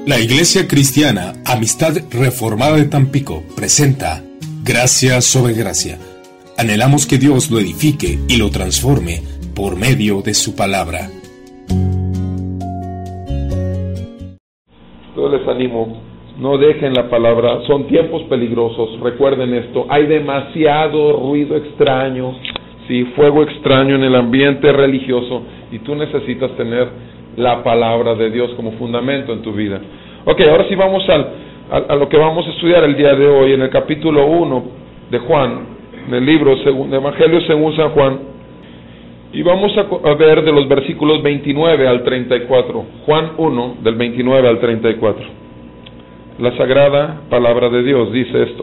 La Iglesia Cristiana Amistad Reformada de Tampico presenta Gracia sobre Gracia. Anhelamos que Dios lo edifique y lo transforme por medio de su palabra. Yo les animo, no dejen la palabra, son tiempos peligrosos, recuerden esto, hay demasiado ruido extraño, sí, fuego extraño en el ambiente religioso, y tú necesitas tener la palabra de Dios como fundamento en tu vida. Ok, ahora sí vamos a lo que vamos a estudiar el día de hoy, en el capítulo 1 de Juan, en el libro de Evangelio según San Juan, y vamos a ver de los versículos 29 al 34, Juan 1, del 29 al 34. La sagrada palabra de Dios dice esto: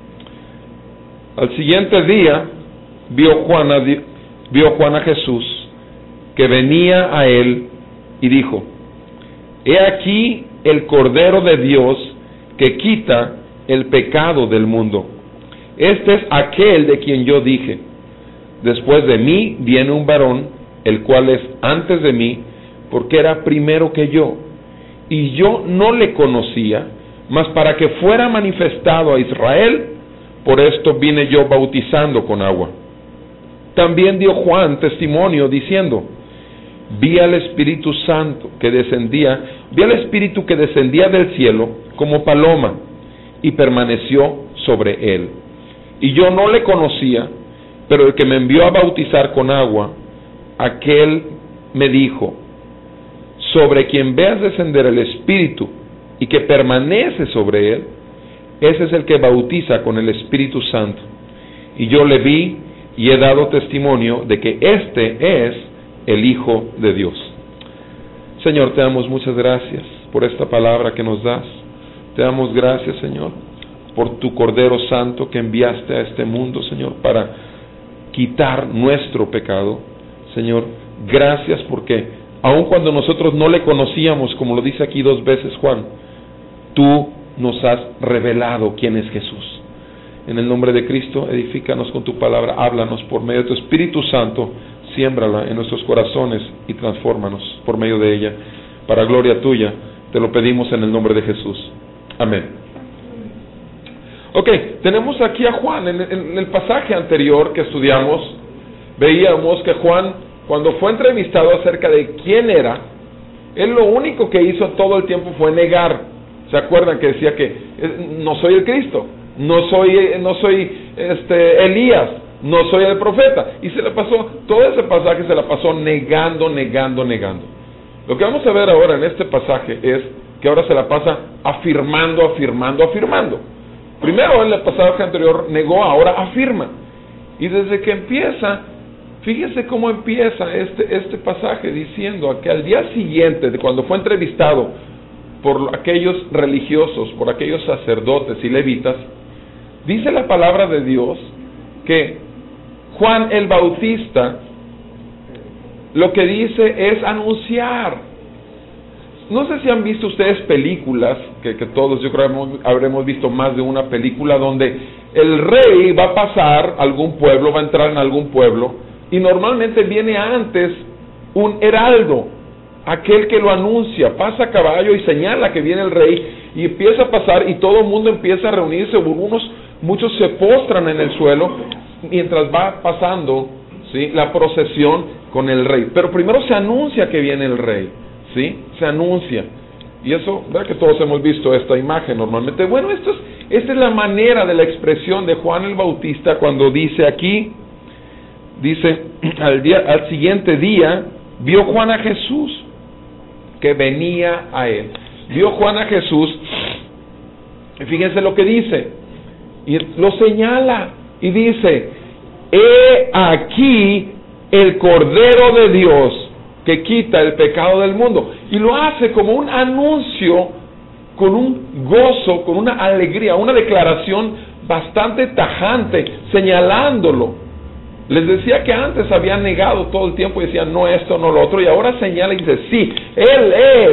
al siguiente día vio Juan a Jesús que venía a él y dijo: He aquí el Cordero de Dios que quita el pecado del mundo. Este es aquel de quien yo dije: después de mí viene un varón, el cual es antes de mí, porque era primero que yo, y yo no le conocía, mas para que fuera manifestado a Israel, por esto vine yo bautizando con agua. También dio Juan testimonio diciendo: vi al Espíritu que descendía del cielo como paloma, y permaneció sobre él. Y yo no le conocía, pero el que me envió a bautizar con agua, aquel me dijo: sobre quien veas descender el Espíritu y que permanece sobre él, ese es el que bautiza con el Espíritu Santo. Y yo le vi y he dado testimonio de que este es el Hijo de Dios. Señor, te damos muchas gracias por esta palabra que nos das. Te damos gracias, Señor, por tu Cordero Santo que enviaste a este mundo, Señor, para quitar nuestro pecado. Señor, gracias porque aun cuando nosotros no le conocíamos, como lo dice aquí 2 veces Juan, tú nos has revelado quién es Jesús. En el nombre de Cristo, edifícanos con tu palabra, háblanos por medio de tu Espíritu Santo, siémbrala en nuestros corazones y transfórmanos por medio de ella, para gloria tuya. Te lo pedimos en el nombre de Jesús. Amén. Ok, tenemos aquí a Juan. En el pasaje anterior que estudiamos, veíamos que Juan, cuando fue entrevistado acerca de quién era, él lo único que hizo todo el tiempo fue negar. ¿Se acuerdan que decía que no soy el Cristo, no soy Elías, no soy el profeta? Y se le pasó, todo ese pasaje se la pasó negando. Lo que vamos a ver ahora en este pasaje es que ahora se la pasa afirmando. Primero en el pasaje anterior negó, ahora afirma. Y desde que empieza, fíjese cómo empieza este pasaje diciendo que al día siguiente, de cuando fue entrevistado por aquellos religiosos, por aquellos sacerdotes y levitas, dice la palabra de Dios que Juan el Bautista lo que dice es anunciar. No sé si han visto ustedes películas, que todos yo creo habremos visto más de una película, donde el rey va a pasar a algún pueblo, va a entrar en algún pueblo, y normalmente viene antes un heraldo, aquel que lo anuncia, pasa a caballo y señala que viene el rey, y empieza a pasar, y todo el mundo empieza a reunirse, muchos se postran en el suelo, mientras va pasando, ¿sí?, la procesión con el rey. Pero primero se anuncia que viene el rey, ¿sí? Se anuncia. Y eso, ¿verdad que todos hemos visto esta imagen normalmente? Bueno, esta es la manera de la expresión de Juan el Bautista cuando dice aquí, dice, al siguiente día, vio Juan a Jesús que venía a él. Vio Juan a Jesús, y fíjense lo que dice, y lo señala, y dice: he aquí el Cordero de Dios que quita el pecado del mundo. Y lo hace como un anuncio, con un gozo, con una alegría, una declaración bastante tajante, señalándolo. Les decía que antes habían negado todo el tiempo y decían no esto, no lo otro, y ahora señala y dice: sí, Él es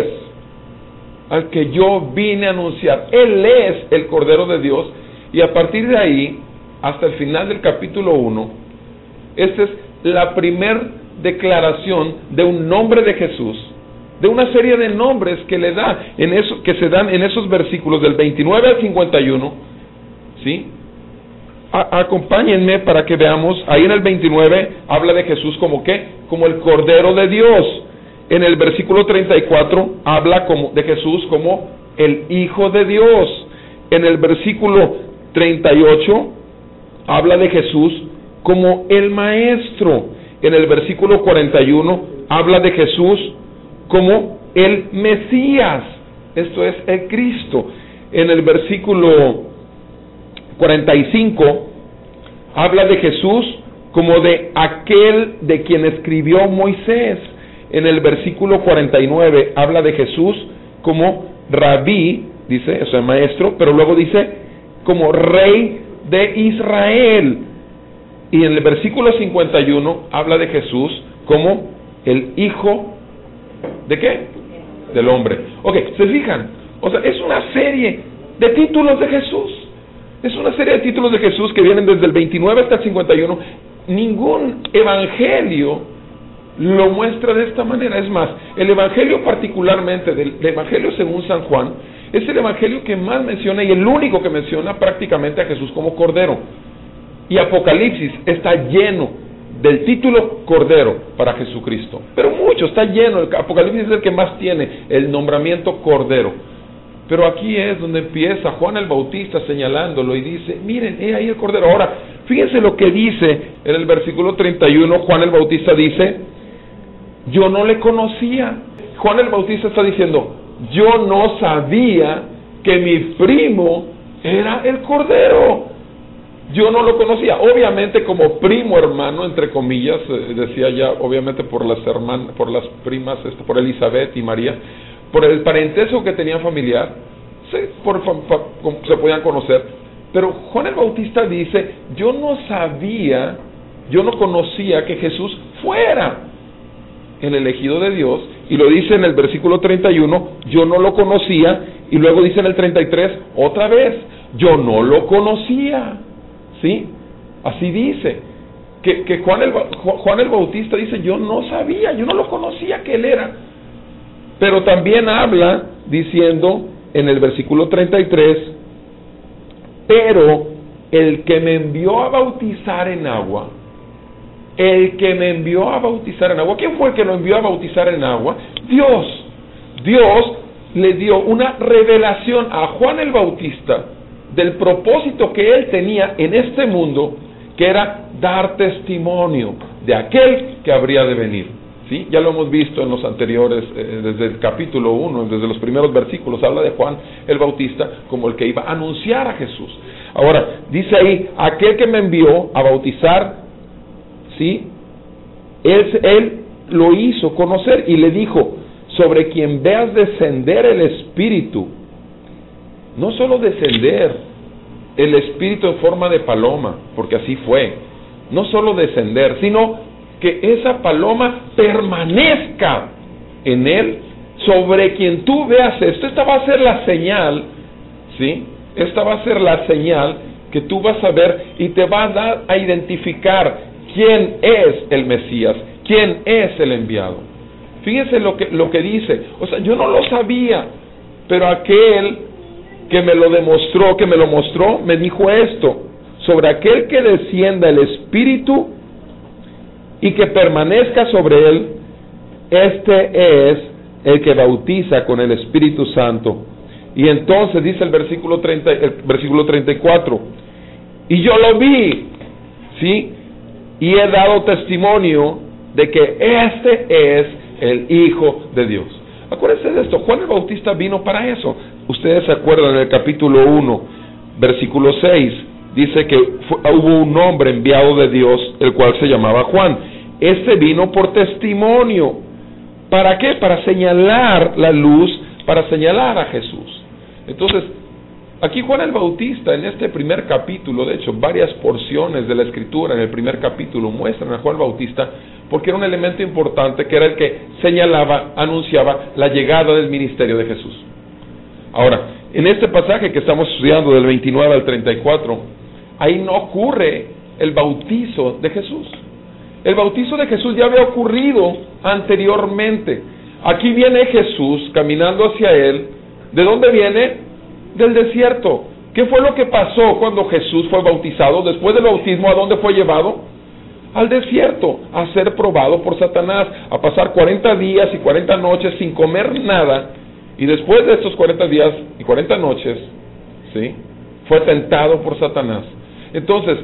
al que yo vine a anunciar, Él es el Cordero de Dios. Y a partir de ahí, hasta el final del capítulo 1, esta es la primer declaración de un nombre de Jesús de una serie de nombres que le da, que se dan en esos versículos del 29 al 51, ¿sí? Acompáñenme para que veamos. Ahí en el 29 habla de Jesús como ¿qué? Como el Cordero de Dios. En el versículo 34 habla de Jesús como el Hijo de Dios. En el versículo 38 habla de Jesús como el Maestro. En el versículo 41 habla de Jesús como el Mesías, esto es el Cristo. En el versículo 45 habla de Jesús como de aquel de quien escribió Moisés. En el versículo 49 habla de Jesús como Rabí, dice, o sea, maestro, pero luego dice como Rey de Israel. Y en el versículo 51 habla de Jesús como el Hijo ¿de qué? Del hombre. Ok, ¿se fijan? O sea, es una serie de títulos de Jesús. Es una serie de títulos de Jesús que vienen desde el 29 hasta el 51. Ningún evangelio lo muestra de esta manera. Es más, el evangelio particularmente, del evangelio según San Juan, es el evangelio que más menciona y el único que menciona prácticamente a Jesús como Cordero. Y Apocalipsis está lleno del título Cordero para Jesucristo, pero mucho, está lleno. El Apocalipsis es el que más tiene el nombramiento Cordero. Pero aquí es donde empieza Juan el Bautista señalándolo y dice, miren, ahí el Cordero. Ahora, fíjense lo que dice en el versículo 31, Juan el Bautista dice, yo no le conocía. Juan el Bautista está diciendo, yo no sabía que mi primo era el Cordero. Yo no lo conocía, obviamente como primo hermano, entre comillas, decía ya, obviamente por las primas, por Elizabeth y María, por el parentesco que tenían familiar, se podían conocer. Pero Juan el Bautista dice, yo no conocía que Jesús fuera el elegido de Dios, y lo dice en el versículo 31, yo no lo conocía, y luego dice en el 33, otra vez, yo no lo conocía. ¿Sí? Así dice que Juan el Bautista dice, yo no sabía, yo no lo conocía que él era. Pero también habla diciendo en el versículo 33, pero el que me envió a bautizar en agua, ¿quién fue el que lo envió a bautizar en agua? Dios le dio una revelación a Juan el Bautista del propósito que él tenía en este mundo, que era dar testimonio de aquel que habría de venir. ¿Sí? Ya lo hemos visto en los anteriores, desde el capítulo 1, desde los primeros versículos, habla de Juan el Bautista como el que iba a anunciar a Jesús. Ahora, dice ahí, aquel que me envió a bautizar, ¿sí? Él lo hizo conocer y le dijo, sobre quien veas descender el Espíritu. No solo descender el Espíritu en forma de paloma, porque así fue, no solo descender, sino que esa paloma permanezca en él, sobre quien tú veas esto. Esta va a ser la señal, ¿sí? Esta va a ser la señal que tú vas a ver y te va a dar a identificar quién es el Mesías, quién es el enviado. Fíjense lo que dice, o sea, yo no lo sabía, pero aquel que me lo mostró, me dijo esto, sobre aquel que descienda el Espíritu y que permanezca sobre él, este es el que bautiza con el Espíritu Santo. Y entonces dice el versículo 34, y yo lo vi, ¿sí? Y he dado testimonio de que este es el Hijo de Dios. Acuérdense de esto, Juan el Bautista vino para eso. Ustedes se acuerdan en el capítulo 1, versículo 6, dice que hubo un hombre enviado de Dios, el cual se llamaba Juan. Este vino por testimonio. ¿Para qué? Para señalar la luz, para señalar a Jesús. Entonces, aquí Juan el Bautista, en este primer capítulo, de hecho, varias porciones de la Escritura en el primer capítulo muestran a Juan el Bautista, porque era un elemento importante, que era el que señalaba, anunciaba la llegada del ministerio de Jesús. Ahora, en este pasaje que estamos estudiando del 29 al 34, ahí no ocurre el bautizo de Jesús. El bautizo de Jesús ya había ocurrido anteriormente. aquí viene Jesús caminando hacia él. ¿De dónde viene? Del desierto. ¿Qué fue lo que pasó cuando Jesús fue bautizado? Después del bautismo, ¿a dónde fue llevado? Al desierto, a ser probado por Satanás, a pasar 40 días y 40 noches sin comer nada. Y después de estos 40 días y 40 noches, ¿sí?, fue tentado por Satanás. Entonces,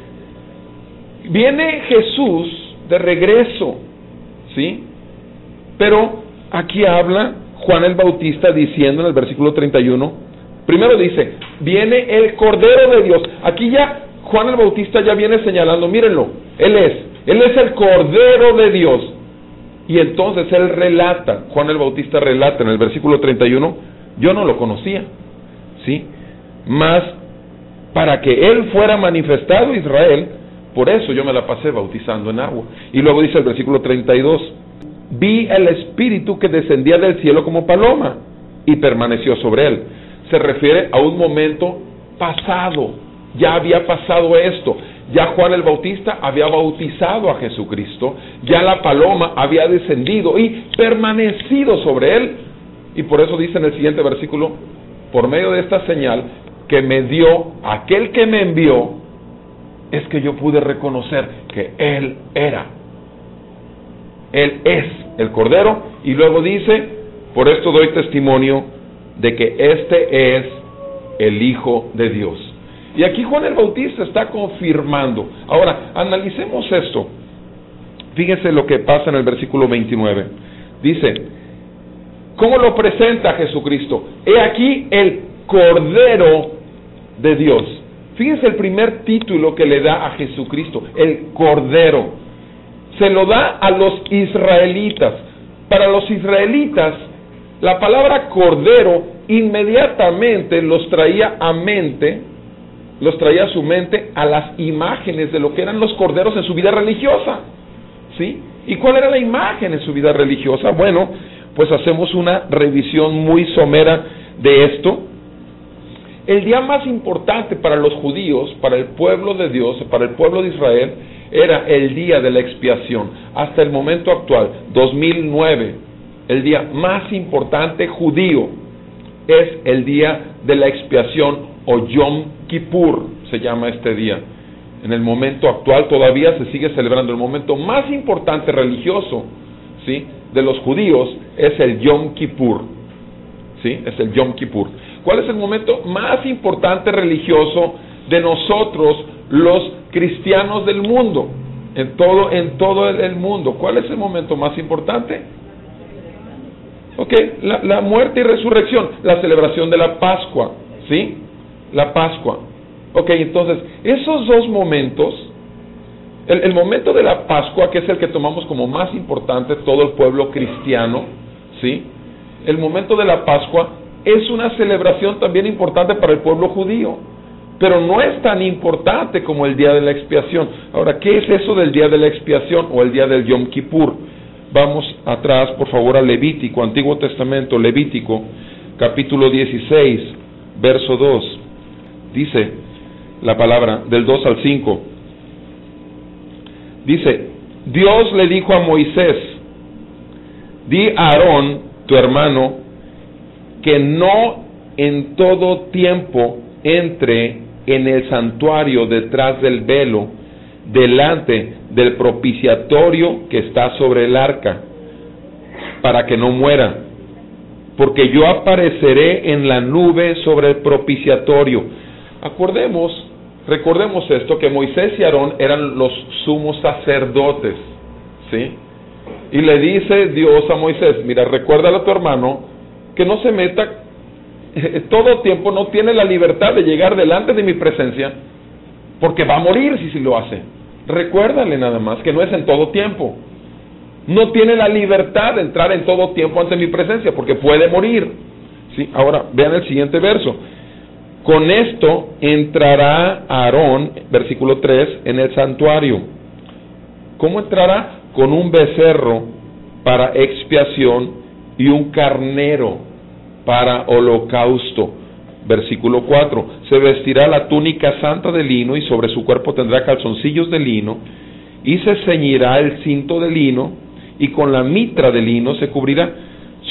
viene Jesús de regreso, ¿sí? Pero aquí habla Juan el Bautista diciendo en el versículo 31, primero dice, viene el Cordero de Dios. Aquí ya Juan el Bautista ya viene señalando, mírenlo, Él es el Cordero de Dios. Y entonces Él relata, Juan el Bautista relata en el versículo 31, yo no lo conocía, ¿sí? Mas para que Él fuera manifestado a Israel, por eso yo me la pasé bautizando en agua. Y luego dice el versículo 32, vi el Espíritu que descendía del cielo como paloma y permaneció sobre Él. Se refiere a un momento pasado, ya había pasado esto. Ya Juan el Bautista había bautizado a Jesucristo, ya la paloma había descendido y permanecido sobre él, y por eso dice en el siguiente versículo, por medio de esta señal que me dio aquel que me envió, es que yo pude reconocer que Él es el Cordero, y luego dice, por esto doy testimonio de que este es el Hijo de Dios. Y aquí Juan el Bautista está confirmando. Ahora, analicemos esto. Fíjense lo que pasa en el versículo 29. Dice, ¿cómo lo presenta Jesucristo? He aquí el Cordero de Dios. Fíjense el primer título que le da a Jesucristo, el Cordero. Se lo da a los israelitas. Para los israelitas, la palabra Cordero inmediatamente los traía a su mente a las imágenes de lo que eran los corderos en su vida religiosa, ¿sí? ¿Y cuál era la imagen en su vida religiosa? Bueno, pues hacemos una revisión muy somera de esto. El día más importante para los judíos, para el pueblo de Dios, para el pueblo de Israel, era el día de la expiación. Hasta el momento actual, 2009, el día más importante judío es el día de la expiación, o Yom Kippur se llama este día. En el momento actual todavía se sigue celebrando. El momento más importante religioso, ¿sí?, de los judíos es el Yom Kippur, ¿sí? Es el Yom Kippur. ¿Cuál es el momento más importante religioso de nosotros, los cristianos del mundo? En todo el mundo. ¿Cuál es el momento más importante? Ok, la muerte y resurrección, la celebración de la Pascua, ¿sí? La Pascua. Ok, entonces, esos dos momentos, el momento de la Pascua, que es el que tomamos como más importante todo el pueblo cristiano, ¿sí? El momento de la Pascua es una celebración también importante para el pueblo judío, pero no es tan importante como el día de la expiación. Ahora, ¿qué es eso del día de la expiación o el día del Yom Kippur? Vamos atrás, por favor, a Levítico, Antiguo Testamento, Levítico, capítulo 16, verso 2. Dice la palabra del 2 al 5. Dice, Dios le dijo a Moisés, di a Aarón, tu hermano, que no en todo tiempo entre en el santuario detrás del velo, delante del propiciatorio que está sobre el arca, para que no muera, porque yo apareceré en la nube sobre el propiciatorio. Recordemos esto, que Moisés y Aarón eran los sumos sacerdotes, ¿sí? Y le dice Dios a Moisés, mira, recuérdale a tu hermano que no se meta todo tiempo, no tiene la libertad de llegar delante de mi presencia, porque va a morir si lo hace. Recuérdale nada más que no es en todo tiempo. No tiene la libertad de entrar en todo tiempo ante mi presencia, porque puede morir, ¿sí? Ahora, vean el siguiente verso. Con esto entrará Aarón, versículo 3, en el santuario. ¿Cómo entrará? Con un becerro para expiación y un carnero para holocausto. Versículo 4. Se vestirá la túnica santa de lino y sobre su cuerpo tendrá calzoncillos de lino y se ceñirá el cinto de lino y con la mitra de lino se cubrirá.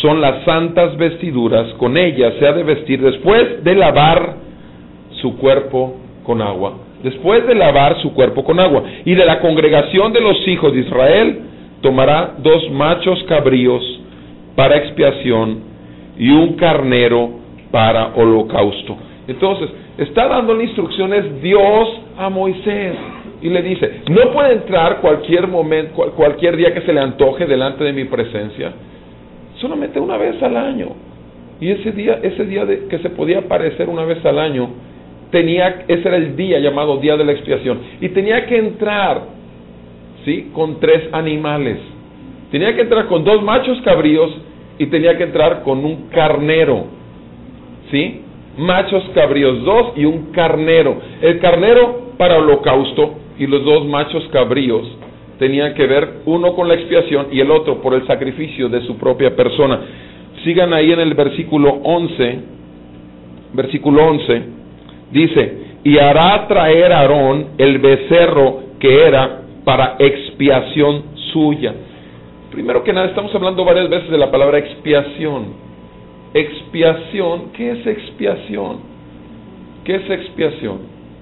son las santas vestiduras, con ellas se ha de vestir después de lavar su cuerpo con agua. Después de lavar su cuerpo con agua. Y de la congregación de los hijos de Israel tomará 2 machos cabríos para expiación y un carnero para holocausto. Entonces, está dándole instrucciones Dios a Moisés y le dice, no puede entrar cualquier día que se le antoje delante de mi presencia, solamente una vez al año. Y ese día que se podía aparecer una vez al año, ese era el día llamado Día de la Expiación, y tenía que entrar, ¿sí?, con 3 animales. Tenía que entrar con 2 machos cabríos y tenía que entrar con un carnero, ¿sí? Machos cabríos 2 y un carnero. El carnero para holocausto y los 2 machos cabríos tenían que ver, uno con la expiación y el otro por el sacrificio de su propia persona. Sigan ahí en el versículo 11. Versículo 11 dice: y hará traer a Aarón el becerro que era para expiación suya. Primero que nada, estamos hablando varias veces de la palabra expiación. Expiación, ¿qué es expiación? ¿Qué es expiación?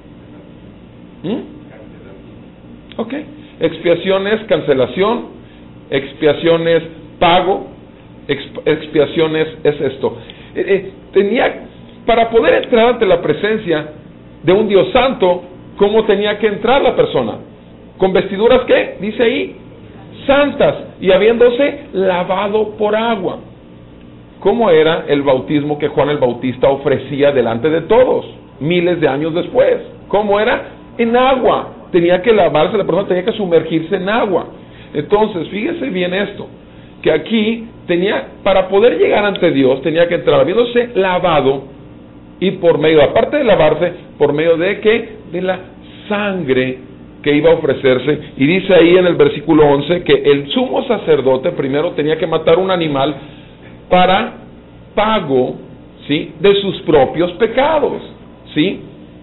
Ok, expiación es cancelación, expiación es pago, expiación es esto. Para poder entrar ante la presencia de un Dios santo, ¿cómo tenía que entrar la persona? ¿Con vestiduras qué? Dice ahí, santas, y habiéndose lavado por agua. ¿Cómo era el bautismo que Juan el Bautista ofrecía delante de todos, miles de años después? ¿Cómo era? En agua. Tenía que lavarse, la persona tenía que sumergirse en agua. Entonces, fíjese bien esto, que aquí para poder llegar ante Dios, tenía que entrar habiéndose lavado, y por medio, aparte de lavarse, por medio de ¿qué? De la sangre que iba a ofrecerse. Y dice ahí en el versículo 11 que el sumo sacerdote primero tenía que matar un animal para pago, ¿sí?, de sus propios pecados, ¿sí?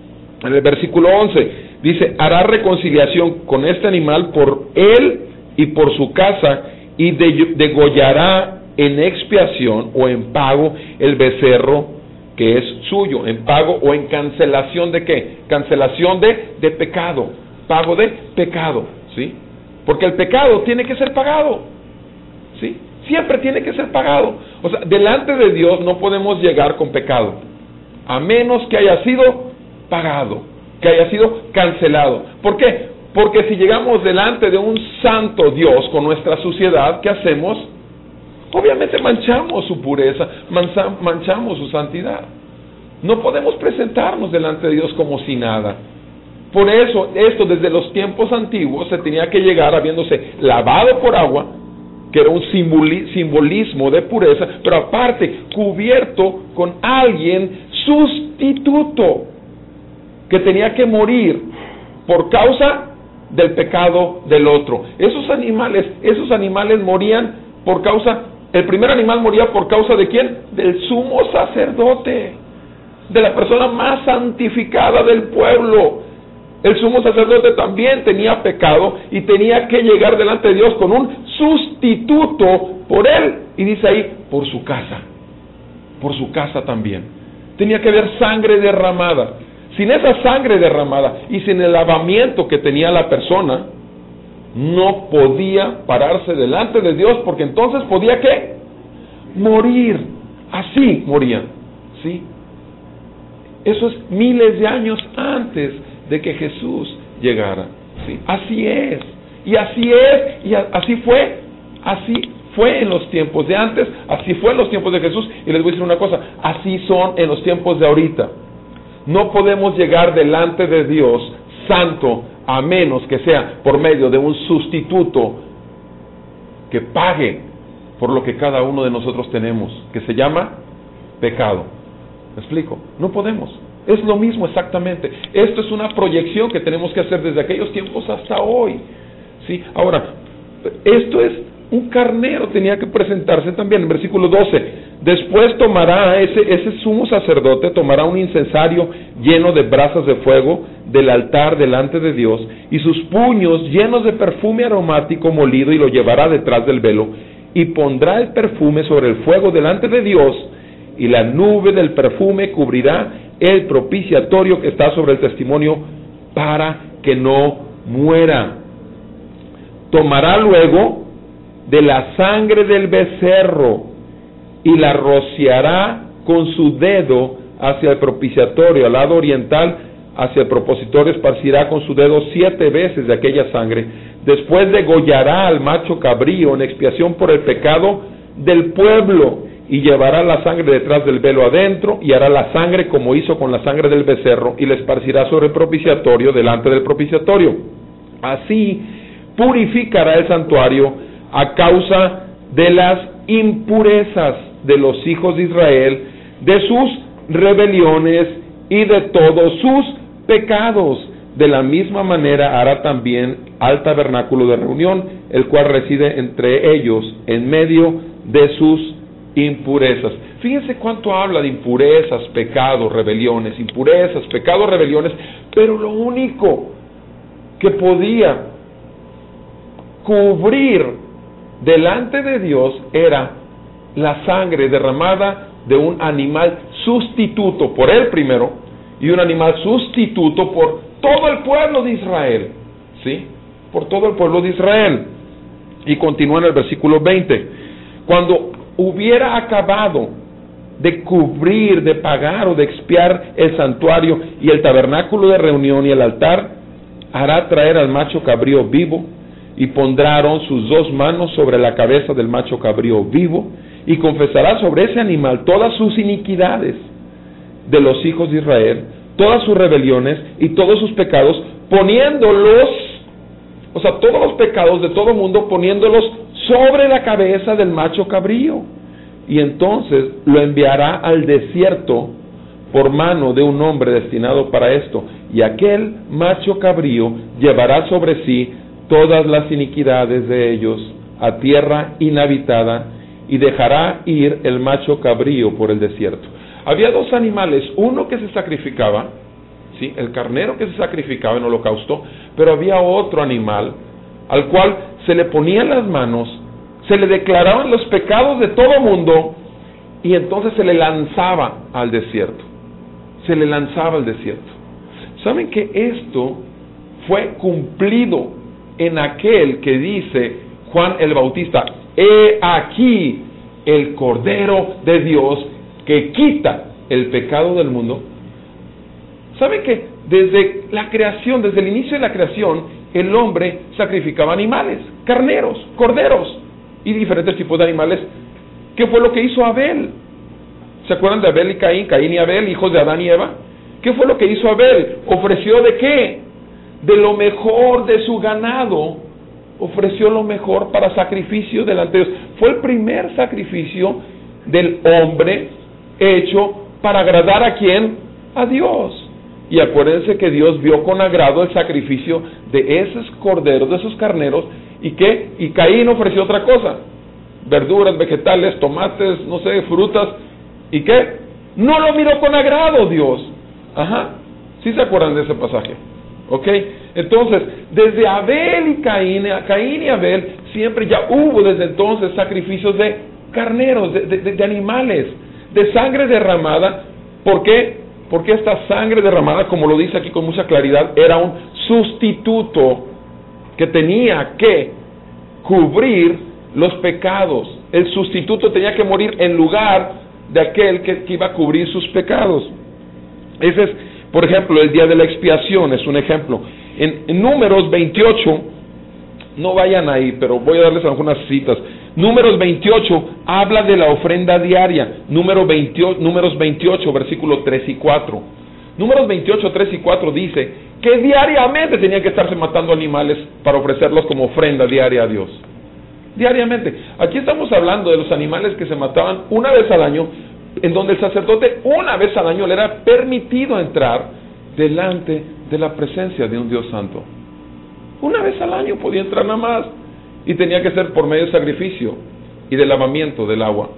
En el versículo 11 dice: hará reconciliación con este animal por él y por su casa, y degollará en expiación o en pago el becerro que es suyo, en pago o en cancelación de ¿qué? Cancelación de pecado, pago de pecado, ¿sí? Porque el pecado tiene que ser pagado, ¿sí? Siempre tiene que ser pagado. O sea, delante de Dios no podemos llegar con pecado, a menos que haya sido pagado, que haya sido cancelado. ¿Por qué? Porque si llegamos delante de un santo Dios con nuestra suciedad, ¿qué hacemos? Obviamente manchamos su pureza, manchamos su santidad. No podemos presentarnos delante de Dios como si nada. Por eso, esto desde los tiempos antiguos se tenía que llegar habiéndose lavado por agua, que era un simbolismo de pureza, pero aparte cubierto con alguien sustituto, que tenía que morir por causa del pecado del otro. Esos animales morían por causa, el primer animal moría por causa ¿de quién? Del sumo sacerdote, de la persona más santificada del pueblo. El sumo sacerdote también tenía pecado y tenía que llegar delante de Dios con un sustituto por él. Y dice ahí, por su casa también. Tenía que haber sangre derramada. Sin esa sangre derramada y sin el lavamiento que tenía la persona, no podía pararse delante de Dios, porque entonces podía ¿qué? Morir. Así morían, ¿sí? Eso es miles de años antes de que Jesús llegara, ¿sí? Así es, y así fue en los tiempos de antes, así fue en los tiempos de Jesús, y les voy a decir una cosa, así son en los tiempos de ahorita. No podemos llegar delante de Dios santo a menos que sea por medio de un sustituto que pague por lo que cada uno de nosotros tenemos, que se llama pecado. ¿Me explico? No podemos. Es lo mismo exactamente. Esto es una proyección que tenemos que hacer desde aquellos tiempos hasta hoy, ¿sí? Ahora, esto es un carnero, tenía que presentarse también. En versículo 12, después tomará ese sumo sacerdote, tomará un incensario lleno de brasas de fuego del altar delante de Dios, y sus puños llenos de perfume aromático molido, y lo llevará detrás del velo, y pondrá el perfume sobre el fuego delante de Dios, y la nube del perfume cubrirá el propiciatorio que está sobre el testimonio para que no muera. Tomará luego de la sangre del becerro y la rociará con su dedo hacia el propiciatorio, al lado oriental, hacia el propiciatorio esparcirá con su dedo 7 veces de aquella sangre. Después degollará al macho cabrío en expiación por el pecado del pueblo, y llevará la sangre detrás del velo adentro, y hará la sangre como hizo con la sangre del becerro, y la esparcirá sobre el propiciatorio delante del propiciatorio. Así purificará el santuario a causa de las impurezas de los hijos de Israel, de sus rebeliones y de todos sus pecados. De la misma manera hará también al tabernáculo de reunión, el cual reside entre ellos en medio de sus impurezas. Fíjense cuánto habla de impurezas, pecados, rebeliones, impurezas, pecados, rebeliones, pero lo único que podía cubrir delante de Dios era la sangre derramada de un animal sustituto por él primero, y un animal sustituto por todo el pueblo de Israel, ¿sí? Por todo el pueblo de Israel. Y continúa en el versículo 20. Cuando hubiera acabado de cubrir, de pagar o de expiar el santuario y el tabernáculo de reunión y el altar, hará traer al macho cabrío vivo, y pondrá Aarón sus 2 manos sobre la cabeza del macho cabrío vivo, y confesará sobre ese animal todas sus iniquidades de los hijos de Israel, todas sus rebeliones y todos sus pecados, poniéndolos, o sea, todos los pecados de todo mundo, poniéndolos sobre la cabeza del macho cabrío. Y entonces lo enviará al desierto por mano de un hombre destinado para esto, y aquel macho cabrío llevará sobre sí todas las iniquidades de ellos a tierra inhabitada, y dejará ir el macho cabrío por el desierto. Había 2 animales, uno que se sacrificaba, ¿sí? El carnero que se sacrificaba en holocausto, pero había otro animal al cual se le ponían las manos, se le declaraban los pecados de todo mundo, y entonces se le lanzaba al desierto. Se le lanzaba al desierto. ¿Saben que esto fue cumplido en aquel que dice Juan el Bautista: he aquí el Cordero de Dios que quita el pecado del mundo? ¿Saben que desde la creación, desde el inicio de la creación, el hombre sacrificaba animales, carneros, corderos y diferentes tipos de animales? ¿Qué fue lo que hizo Abel? ¿Se acuerdan de Abel y Caín? Caín y Abel, hijos de Adán y Eva. ¿Qué fue lo que hizo Abel? ¿Ofreció de qué? De lo mejor de su ganado. Ofreció lo mejor para sacrificio delante de Dios. Fue el primer sacrificio del hombre hecho para agradar ¿a quién? A Dios. Y acuérdense que Dios vio con agrado el sacrificio de esos corderos, de esos carneros. ¿Y qué? Y Caín ofreció otra cosa: verduras, vegetales, tomates, no sé, frutas. ¿Y qué? No lo miró con agrado Dios. Ajá. ¿Sí se acuerdan de ese pasaje? ¿Ok? Entonces, desde Abel y Caín y Abel, siempre ya hubo desde entonces sacrificios de carneros, de animales, de sangre derramada. ¿Por qué? Porque esta sangre derramada, como lo dice aquí con mucha claridad, era un sustituto que tenía que cubrir los pecados. El sustituto tenía que morir en lugar de aquel que iba a cubrir sus pecados. Ese es, por ejemplo, el día de la expiación, es un ejemplo. En Números 28, no vayan ahí, pero voy a darles algunas citas. Números 28 habla de la ofrenda diaria. Números 28, versículos 3 y 4. Números 28, 3 y 4 dice que diariamente tenían que estarse matando animales para ofrecerlos como ofrenda diaria a Dios. Diariamente. Aquí estamos hablando de los animales que se mataban una vez al año, en donde el sacerdote una vez al año le era permitido entrar delante de la presencia de un Dios santo. Una vez al año podía entrar nada más, y tenía que ser por medio de sacrificio y de lavamiento del agua.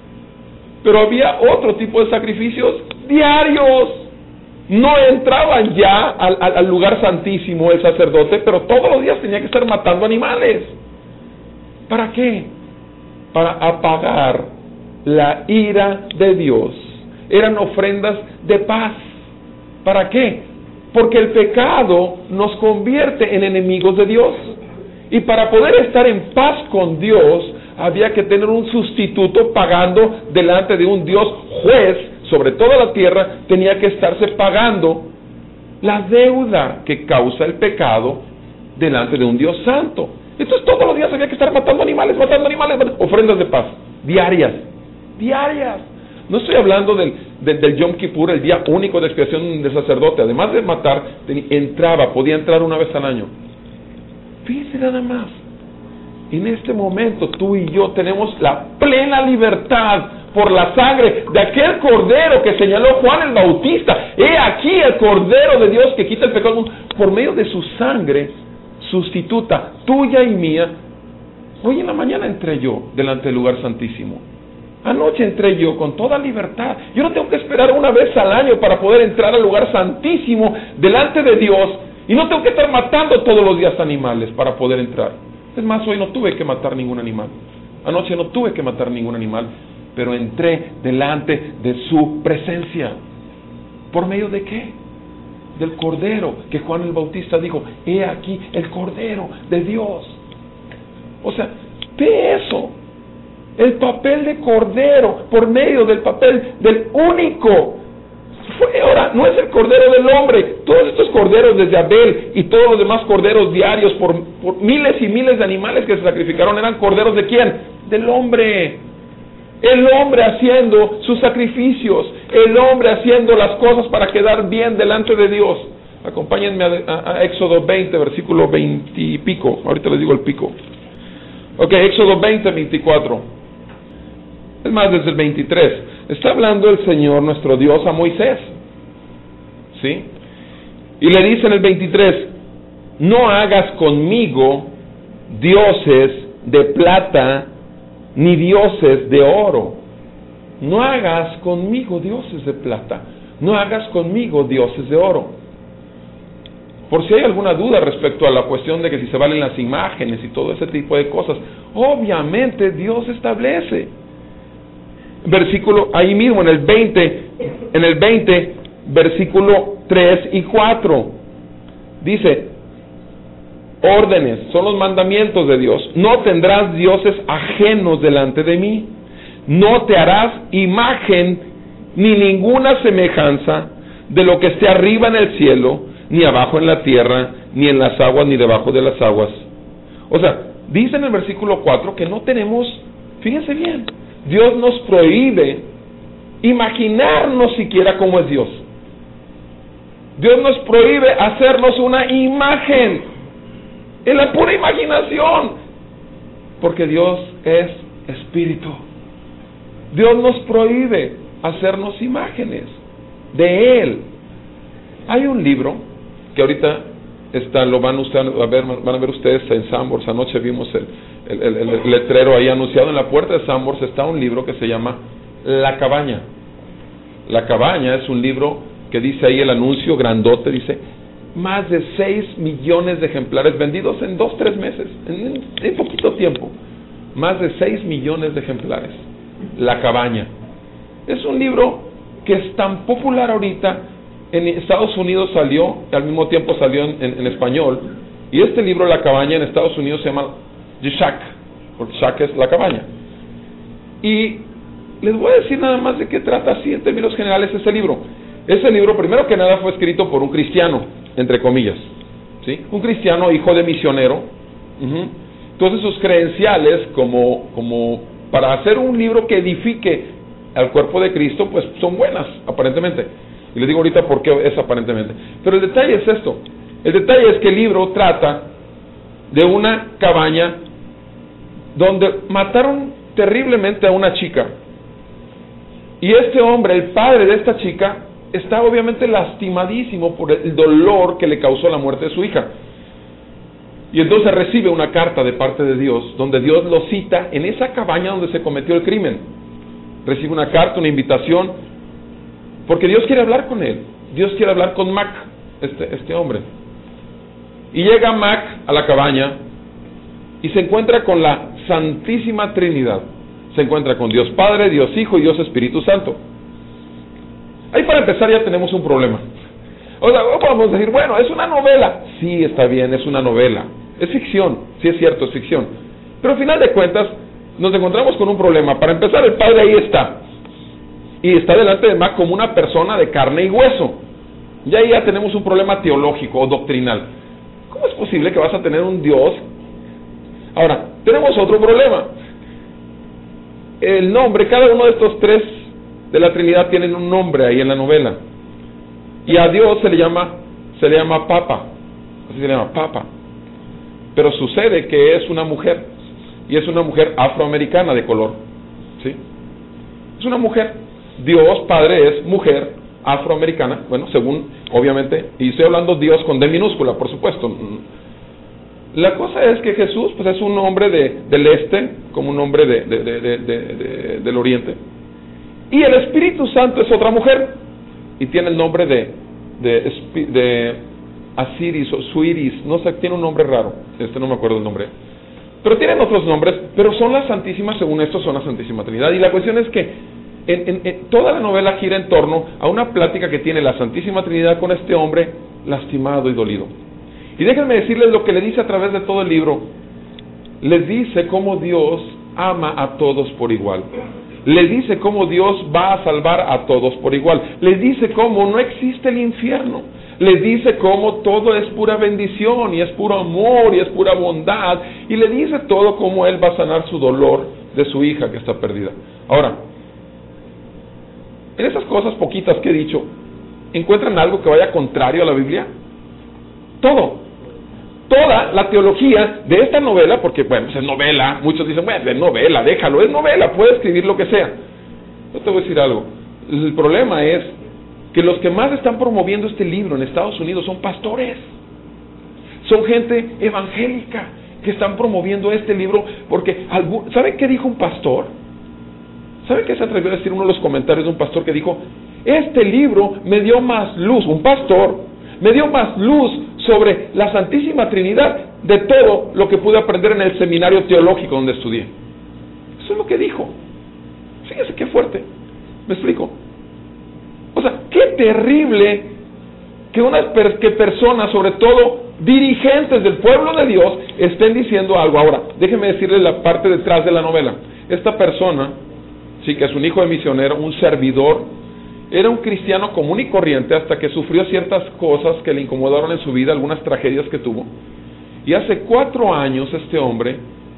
Pero había otro tipo de sacrificios diarios. No entraban ya al lugar santísimo el sacerdote, pero todos los días tenía que estar matando animales. ¿Para qué? para apagar la ira de Dios. Eran ofrendas de paz. ¿Para qué? Porque el pecado nos convierte en enemigos de Dios. Y para poder estar en paz con Dios, había que tener un sustituto pagando delante de un Dios juez sobre toda la tierra. Tenía que estarse pagando la deuda que causa el pecado delante de un Dios santo. Entonces todos los días había que estar matando animales, ofrendas de paz, diarias. No estoy hablando del Yom Kippur, el día único de expiación del sacerdote. Además de matar, podía entrar una vez al año. Fíjense nada más. En este momento tú y yo tenemos la plena libertad por la sangre de aquel cordero que señaló Juan el Bautista. He aquí el cordero de Dios que quita el pecado. Por medio de su sangre sustituta, tuya y mía. Hoy en la mañana entré yo delante del lugar santísimo. Anoche entré yo con toda libertad. Yo no tengo que esperar una vez al año para poder entrar al lugar santísimo delante de Dios. Y no tengo que estar matando todos los días animales para poder entrar. Es más, hoy no tuve que matar ningún animal. Anoche no tuve que matar ningún animal. Pero entré delante de su presencia. ¿Por medio de qué? Del cordero que Juan el Bautista dijo: he aquí el cordero de Dios. O sea, ve eso. El papel de cordero por medio del papel del único. Ahora, no es el cordero del hombre. Todos estos corderos desde Abel y todos los demás corderos diarios por miles y miles de animales que se sacrificaron, ¿eran corderos de quién? Del hombre. El hombre haciendo sus sacrificios, el hombre haciendo las cosas para quedar bien delante de Dios. Acompáñenme a Éxodo 20, versículo 20 y pico. Ahorita les digo el pico. Ok, Éxodo 20, 24. Es más, desde el 23. Está hablando el Señor nuestro Dios a Moisés. ¿Sí? Y le dice en el 23: no hagas conmigo dioses de plata ni dioses de oro. No hagas conmigo dioses de plata. No hagas conmigo dioses de oro. Por si hay alguna duda respecto a la cuestión de que si se valen las imágenes y todo ese tipo de cosas, obviamente Dios establece. Versículo, ahí mismo en el 20, versículo 3 y 4, dice: órdenes, son los mandamientos de Dios. No tendrás dioses ajenos delante de mí. No te harás imagen ni ninguna semejanza de lo que esté arriba en el cielo, ni abajo en la tierra, ni en las aguas, ni debajo de las aguas. O sea, dice en el versículo 4 que no tenemos, fíjense bien, Dios nos prohíbe imaginarnos siquiera cómo es Dios. Dios nos prohíbe hacernos una imagen en la pura imaginación, porque Dios es espíritu. Dios nos prohíbe hacernos imágenes de Él. Hay un libro que ahorita van a ver ustedes en Sanborns. Anoche vimos el letrero ahí anunciado en la puerta de Sanborns. Está un libro que se llama La Cabaña. La Cabaña es un libro que dice ahí el anuncio grandote, dice: más de 6 millones de ejemplares vendidos en 2-3 meses, en poquito tiempo. Más de 6 millones de ejemplares. La Cabaña es un libro que es tan popular ahorita. En Estados Unidos salió, al mismo tiempo salió en español. Y este libro, La Cabaña, en Estados Unidos se llama The Shack, porque Shack es la cabaña. Y les voy a decir nada más de qué trata así en términos generales ese libro. Ese libro, primero que nada, fue escrito por un cristiano, entre comillas, ¿sí? Un cristiano, hijo de misionero. Entonces sus credenciales como para hacer un libro que edifique al cuerpo de Cristo, pues son buenas, aparentemente. Y les digo ahorita por qué es aparentemente. Pero el detalle es esto. El detalle es que el libro trata de una cabaña donde mataron terriblemente a una chica. Y este hombre, el padre de esta chica, está obviamente lastimadísimo por el dolor que le causó la muerte de su hija. Y entonces recibe una carta de parte de Dios, donde Dios lo cita en esa cabaña donde se cometió el crimen. Recibe una carta, una invitación, porque Dios quiere hablar con él. Dios quiere hablar con Mac, este hombre. Y llega Mac a la cabaña y se encuentra con la Santísima Trinidad. se encuentra con Dios Padre, Dios Hijo y Dios Espíritu Santo. Ahí para empezar ya tenemos un problema. O sea, podemos decir, bueno, es una novela. Sí, está bien, es una novela. Es ficción, sí es cierto, es ficción. Pero al final de cuentas, nos encontramos con un problema. Para empezar, el Padre ahí está. Y está delante de Mac como una persona de carne y hueso. Y ahí ya tenemos un problema teológico o doctrinal. ¿Cómo es posible que vas a tener un Dios? Ahora, tenemos otro problema. El nombre, cada uno de estos tres de la Trinidad tienen un nombre ahí en la novela. Y a Dios se le llama Papa. Así se le llama Papa. Pero sucede que es una mujer. Y es una mujer afroamericana de color. ¿Sí? Es una mujer. Dios Padre es mujer afroamericana. Bueno, según, obviamente, y estoy hablando Dios con D minúscula, por supuesto. La cosa es que Jesús, pues es un hombre del este, como un hombre del oriente. Y el Espíritu Santo es otra mujer. Y tiene el nombre de Asiris o Suiris, no sé, tiene un nombre raro, no me acuerdo el nombre, pero tienen otros nombres, pero son las Santísimas, según esto son la Santísima Trinidad. Y la cuestión es que en toda la novela gira en torno a una plática que tiene la Santísima Trinidad con este hombre lastimado y dolido. Y déjenme decirles lo que le dice a través de todo el libro. Les dice cómo Dios ama a todos por igual. Les dice cómo Dios va a salvar a todos por igual. Les dice cómo no existe el infierno. Les dice cómo todo es pura bendición y es puro amor y es pura bondad. Y le dice todo cómo Él va a sanar su dolor de su hija que está perdida. Ahora, en esas cosas poquitas que he dicho, ¿encuentran algo que vaya contrario a la Biblia? Todo. Toda la teología de esta novela, porque bueno, pues es novela, muchos dicen, bueno, es novela, déjalo, es novela, puede escribir lo que sea. Yo te voy a decir algo, el problema es que los que más están promoviendo este libro en Estados Unidos son pastores, son gente evangélica que están promoviendo este libro, porque, ¿saben qué dijo un pastor? ¿Saben qué se atrevió a decir uno de los comentarios de un pastor que dijo, este libro me dio más luz, un pastor, me dio más luz sobre la Santísima Trinidad de todo lo que pude aprender en el seminario teológico donde estudié? Eso es lo que dijo. Fíjese qué fuerte. ¿Me explico? O sea, qué terrible que personas, sobre todo dirigentes del pueblo de Dios, estén diciendo algo. Ahora, déjenme decirles la parte detrás de la novela. Esta persona, sí, que es un hijo de misionero, un servidor, era un cristiano común y corriente hasta que sufrió ciertas cosas que le incomodaron en su vida, algunas tragedias que tuvo. Y hace 4 años este hombre,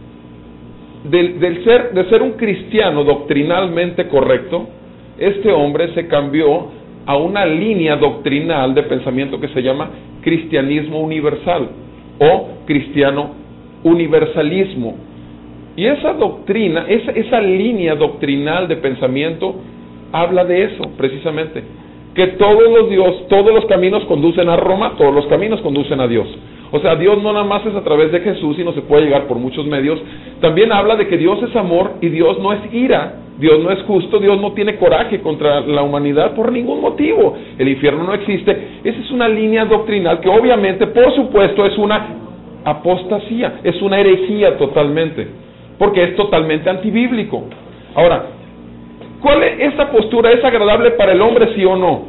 de ser un cristiano doctrinalmente correcto, este hombre se cambió a una línea doctrinal de pensamiento que se llama cristianismo universal o cristiano universalismo. Y esa doctrina, esa línea doctrinal de pensamiento habla de eso, precisamente, que todos los caminos conducen a Roma, todos los caminos conducen a Dios. O sea, Dios no nada más es a través de Jesús y no se puede llegar por muchos medios. También habla de que Dios es amor y Dios no es ira, Dios no es justo, Dios no tiene coraje contra la humanidad por ningún motivo. El infierno no existe. Esa es una línea doctrinal que obviamente, por supuesto, es una apostasía, es una herejía totalmente, porque es totalmente antibíblico. Ahora, ¿esta postura es agradable para el hombre, sí o no?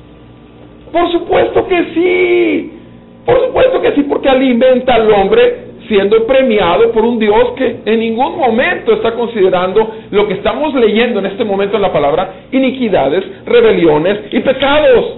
Por supuesto que sí. Por supuesto que sí, porque alimenta al hombre siendo premiado por un Dios que en ningún momento está considerando lo que estamos leyendo en este momento en la palabra, iniquidades, rebeliones y pecados.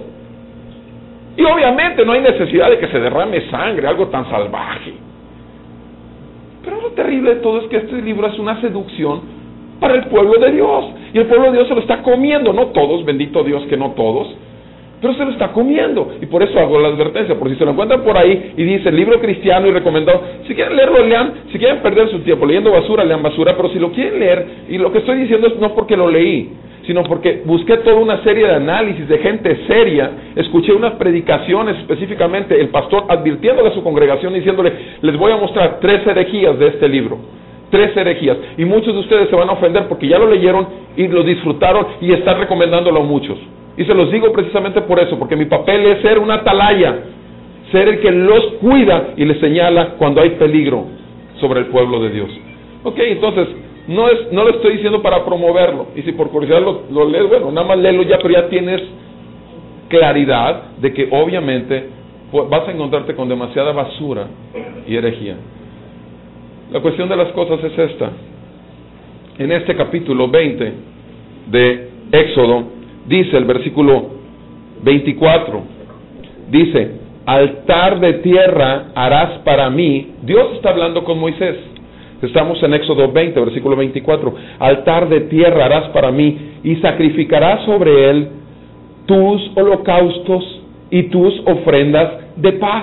Y obviamente no hay necesidad de que se derrame sangre, algo tan salvaje. Pero lo terrible de todo es que este libro es una seducción para el pueblo de Dios. Y el pueblo de Dios se lo está comiendo, no todos, bendito Dios que no todos, pero se lo está comiendo. Y por eso hago la advertencia, por si se lo encuentran por ahí y dice libro cristiano y recomendado, si quieren leerlo, lean. Si quieren perder su tiempo leyendo basura, lean basura. Pero si lo quieren leer, y lo que estoy diciendo es no porque lo leí, sino porque busqué toda una serie de análisis de gente seria, escuché unas predicaciones específicamente, el pastor advirtiéndole a su congregación, diciéndole, les voy a mostrar 3 herejías de este libro, 3 herejías, y muchos de ustedes se van a ofender porque ya lo leyeron y lo disfrutaron y están recomendándolo a muchos. Y se los digo precisamente por eso, porque mi papel es ser una atalaya, ser el que los cuida y les señala cuando hay peligro sobre el pueblo de Dios. Ok, entonces, no lo estoy diciendo para promoverlo. Y si por curiosidad lo lees, bueno, nada más léelo ya, pero ya tienes claridad de que obviamente vas a encontrarte con demasiada basura y herejía. La cuestión de las cosas es esta. En este capítulo 20 de Éxodo, dice el versículo 24, dice: altar de tierra harás para mí. Dios está hablando con Moisés. Estamos en Éxodo 20, versículo 24. Altar de tierra harás para mí, y sacrificarás sobre él tus holocaustos y tus ofrendas de paz,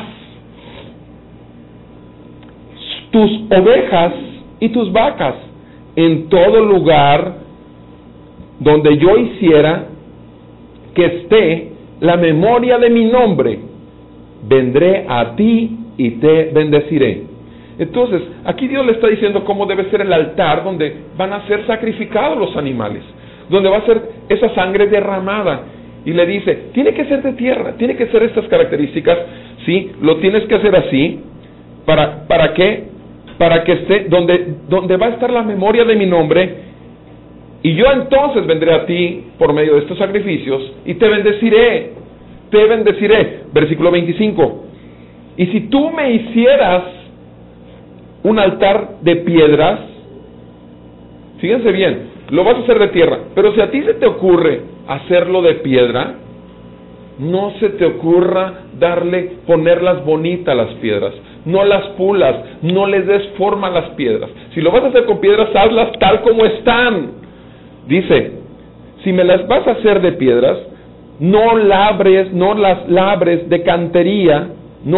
tus ovejas y tus vacas, en todo lugar donde yo hiciera que esté la memoria de mi nombre, vendré a ti y te bendeciré. Entonces, aquí Dios le está diciendo cómo debe ser el altar donde van a ser sacrificados los animales, donde va a ser esa sangre derramada. Y le dice, tiene que ser de tierra, tiene que ser estas características, ¿sí? Lo tienes que hacer así, ¿para qué? Para que esté donde va a estar la memoria de mi nombre, y yo entonces vendré a ti por medio de estos sacrificios y te bendeciré. Versículo 25. Y si tú me hicieras un altar de piedras, fíjense bien, lo vas a hacer de tierra, pero si a ti se te ocurre hacerlo de piedra, no se te ocurra ponerlas bonitas las piedras, no las pulas, no les des forma a las piedras. Si lo vas a hacer con piedras, hazlas tal como están. Dice, si me las vas a hacer de piedras, no las labres de cantería,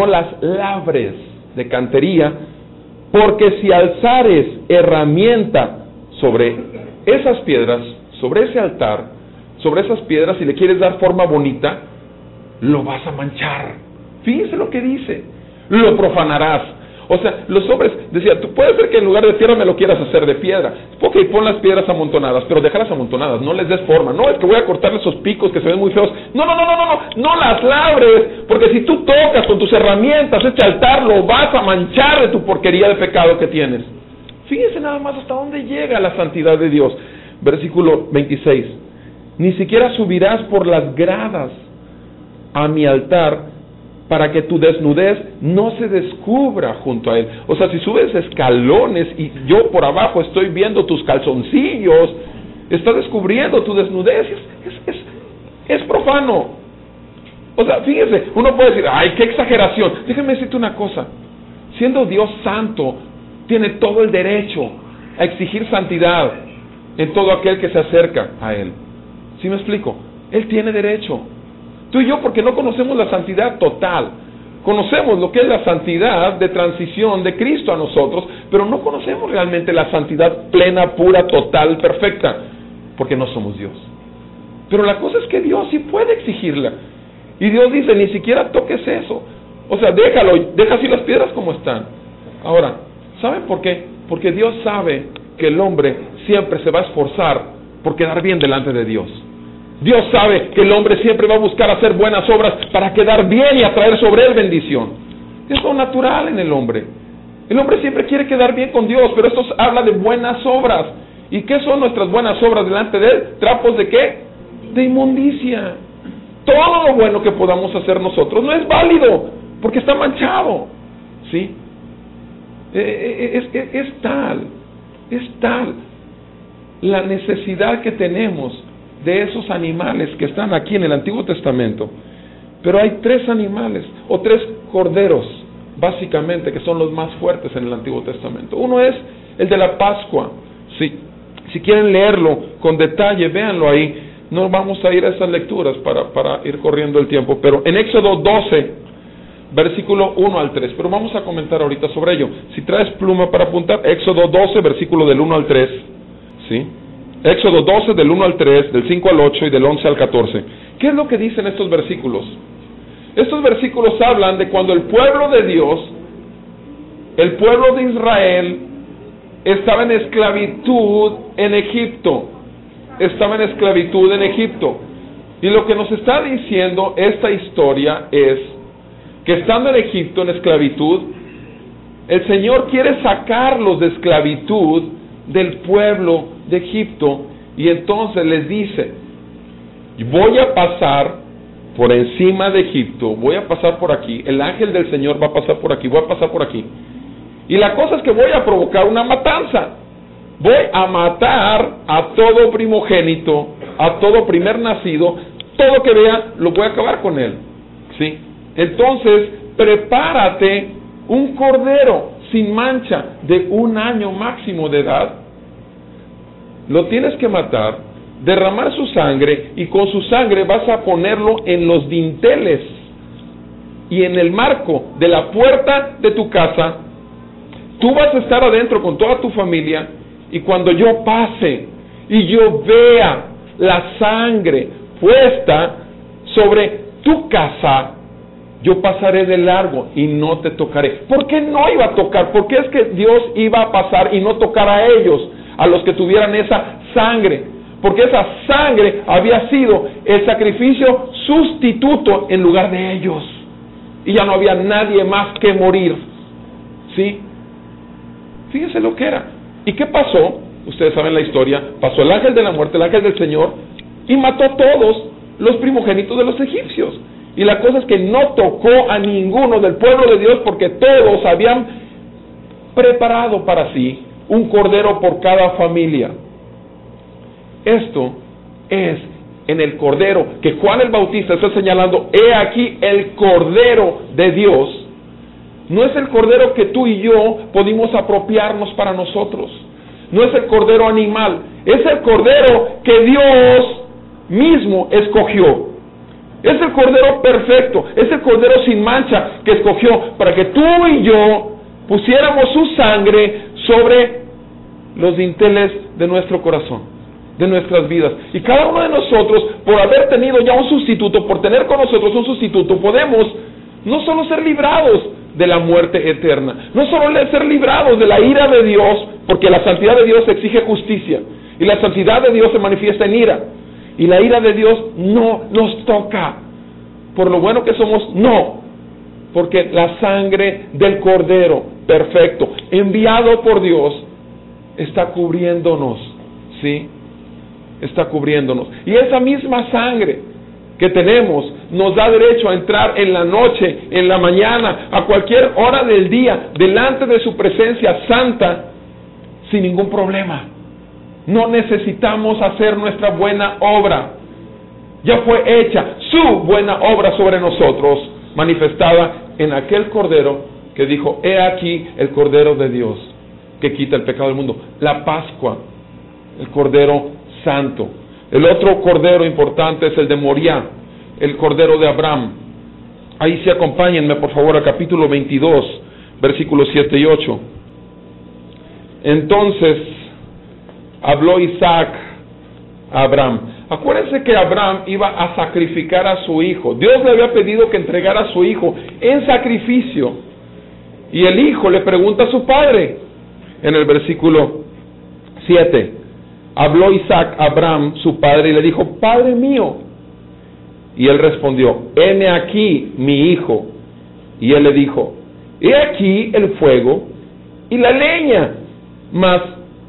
porque si alzares herramienta sobre esas piedras, sobre ese altar, sobre esas piedras, y le quieres dar forma bonita, lo vas a manchar. Fíjense lo que dice, lo profanarás. O sea, los hombres decían, tú puede ser que en lugar de tierra me lo quieras hacer de piedra. Ok, pon las piedras amontonadas, pero déjalas amontonadas, no les des forma. No, es que voy a cortarle esos picos que se ven muy feos. No las labres, porque si tú tocas con tus herramientas este altar, lo vas a manchar de tu porquería de pecado que tienes. Fíjense nada más hasta dónde llega la santidad de Dios. Versículo 26. Ni siquiera subirás por las gradas a mi altar, para que tu desnudez no se descubra junto a él. O sea, si subes escalones y yo por abajo estoy viendo tus calzoncillos, está descubriendo tu desnudez, es profano. O sea, fíjese, uno puede decir, ay, qué exageración. Déjeme decirte una cosa, siendo Dios santo, tiene todo el derecho a exigir santidad en todo aquel que se acerca a él. ¿Sí me explico? Él tiene derecho. Tú y yo, porque no conocemos la santidad total, conocemos lo que es la santidad de transición de Cristo a nosotros, pero no conocemos realmente la santidad plena, pura, total, perfecta, porque no somos Dios. Pero la cosa es que Dios sí puede exigirla, y Dios dice, ni siquiera toques eso. O sea, deja así las piedras como están. Ahora, ¿saben por qué? Porque Dios sabe que el hombre siempre se va a esforzar por quedar bien delante de Dios. Dios sabe que el hombre siempre va a buscar hacer buenas obras para quedar bien y atraer sobre él bendición. Es lo natural en el hombre. El hombre siempre quiere quedar bien con Dios, pero esto habla de buenas obras. ¿Y qué son nuestras buenas obras delante de él? ¿Trapos de qué? De inmundicia. Todo lo bueno que podamos hacer nosotros no es válido, porque está manchado. ¿Sí? Es tal la necesidad que tenemos de esos animales que están aquí en el Antiguo Testamento. Pero hay 3 animales, o 3 corderos, básicamente, que son los más fuertes en el Antiguo Testamento. Uno es el de la Pascua. Si quieren leerlo con detalle, véanlo ahí. No vamos a ir a esas lecturas para ir corriendo el tiempo, pero en Éxodo 12, versículo 1 al 3, pero vamos a comentar ahorita sobre ello. Si traes pluma para apuntar, Éxodo 12, versículo del 1 al 3, ¿sí? Éxodo 12 del 1 al 3, del 5 al 8 y del 11 al 14. ¿Qué es lo que dicen estos versículos? Estos versículos hablan de cuando el pueblo de Dios, el pueblo de Israel, estaba en esclavitud en Egipto. Y lo que nos está diciendo esta historia es que estando en Egipto en esclavitud, el Señor quiere sacarlos de esclavitud del pueblo de Egipto, y entonces les dice: voy a pasar por encima de Egipto, voy a pasar por aquí, el ángel del Señor va a pasar por aquí, voy a pasar por aquí, y la cosa es que voy a provocar una matanza. Voy a matar a todo primogénito, a todo primer nacido, todo que vea, lo voy a acabar con él. ¿Sí? Entonces, prepárate un cordero sin mancha de 1 año máximo de edad. Lo tienes que matar, derramar su sangre, y con su sangre vas a ponerlo en los dinteles y en el marco de la puerta de tu casa. Tú vas a estar adentro con toda tu familia, y cuando yo pase y yo vea la sangre puesta sobre tu casa, yo pasaré de largo y no te tocaré. ¿Por qué no iba a tocar? ¿Por qué es que Dios iba a pasar y no tocar a ellos, a los que tuvieran esa sangre? Porque esa sangre había sido el sacrificio sustituto en lugar de ellos, y ya no había nadie más que morir. ¿Sí? Fíjense lo que era. ¿Y qué pasó? Ustedes saben la historia. Pasó el ángel de la muerte, el ángel del Señor, y mató a todos los primogénitos de los egipcios. Y la cosa es que no tocó a ninguno del pueblo de Dios, porque todos habían preparado para sí un cordero por cada familia. Esto es en el cordero que Juan el Bautista está señalando: he aquí el cordero de Dios. No es el cordero que tú y yo pudimos apropiarnos para nosotros. No es el cordero animal. Es el cordero que Dios mismo escogió. Es el cordero perfecto. Es el cordero sin mancha que escogió para que tú y yo pusiéramos su sangre sobre los dinteles de nuestro corazón, de nuestras vidas. Y cada uno de nosotros, por haber tenido ya un sustituto, por tener con nosotros un sustituto, podemos no solo ser librados de la muerte eterna, no solo ser librados de la ira de Dios, porque la santidad de Dios exige justicia, y la santidad de Dios se manifiesta en ira, y la ira de Dios no nos toca, por lo bueno que somos, no, porque la sangre del Cordero perfecto, enviado por Dios, está cubriéndonos, ¿sí? Está cubriéndonos, y esa misma sangre que tenemos nos da derecho a entrar en la noche, en la mañana, a cualquier hora del día, delante de su presencia santa, sin ningún problema. No necesitamos hacer nuestra buena obra. Ya fue hecha su buena obra sobre nosotros, manifestada en aquel Cordero que dijo: he aquí el Cordero de Dios que quita el pecado del mundo. La Pascua, el Cordero Santo. El otro cordero importante es el de Moriah, el cordero de Abraham. Ahí sí, acompáñenme por favor al capítulo 22, versículos 7 y 8. Entonces habló Isaac a Abraham. Acuérdense que Abraham iba a sacrificar a su hijo. Dios le había pedido que entregara a su hijo en sacrificio. Y el hijo le pregunta a su padre, en el versículo 7. Habló Isaac a Abraham, su padre, y le dijo: Padre mío. Y él respondió: heme aquí, mi hijo. Y él le dijo: he aquí el fuego y la leña, mas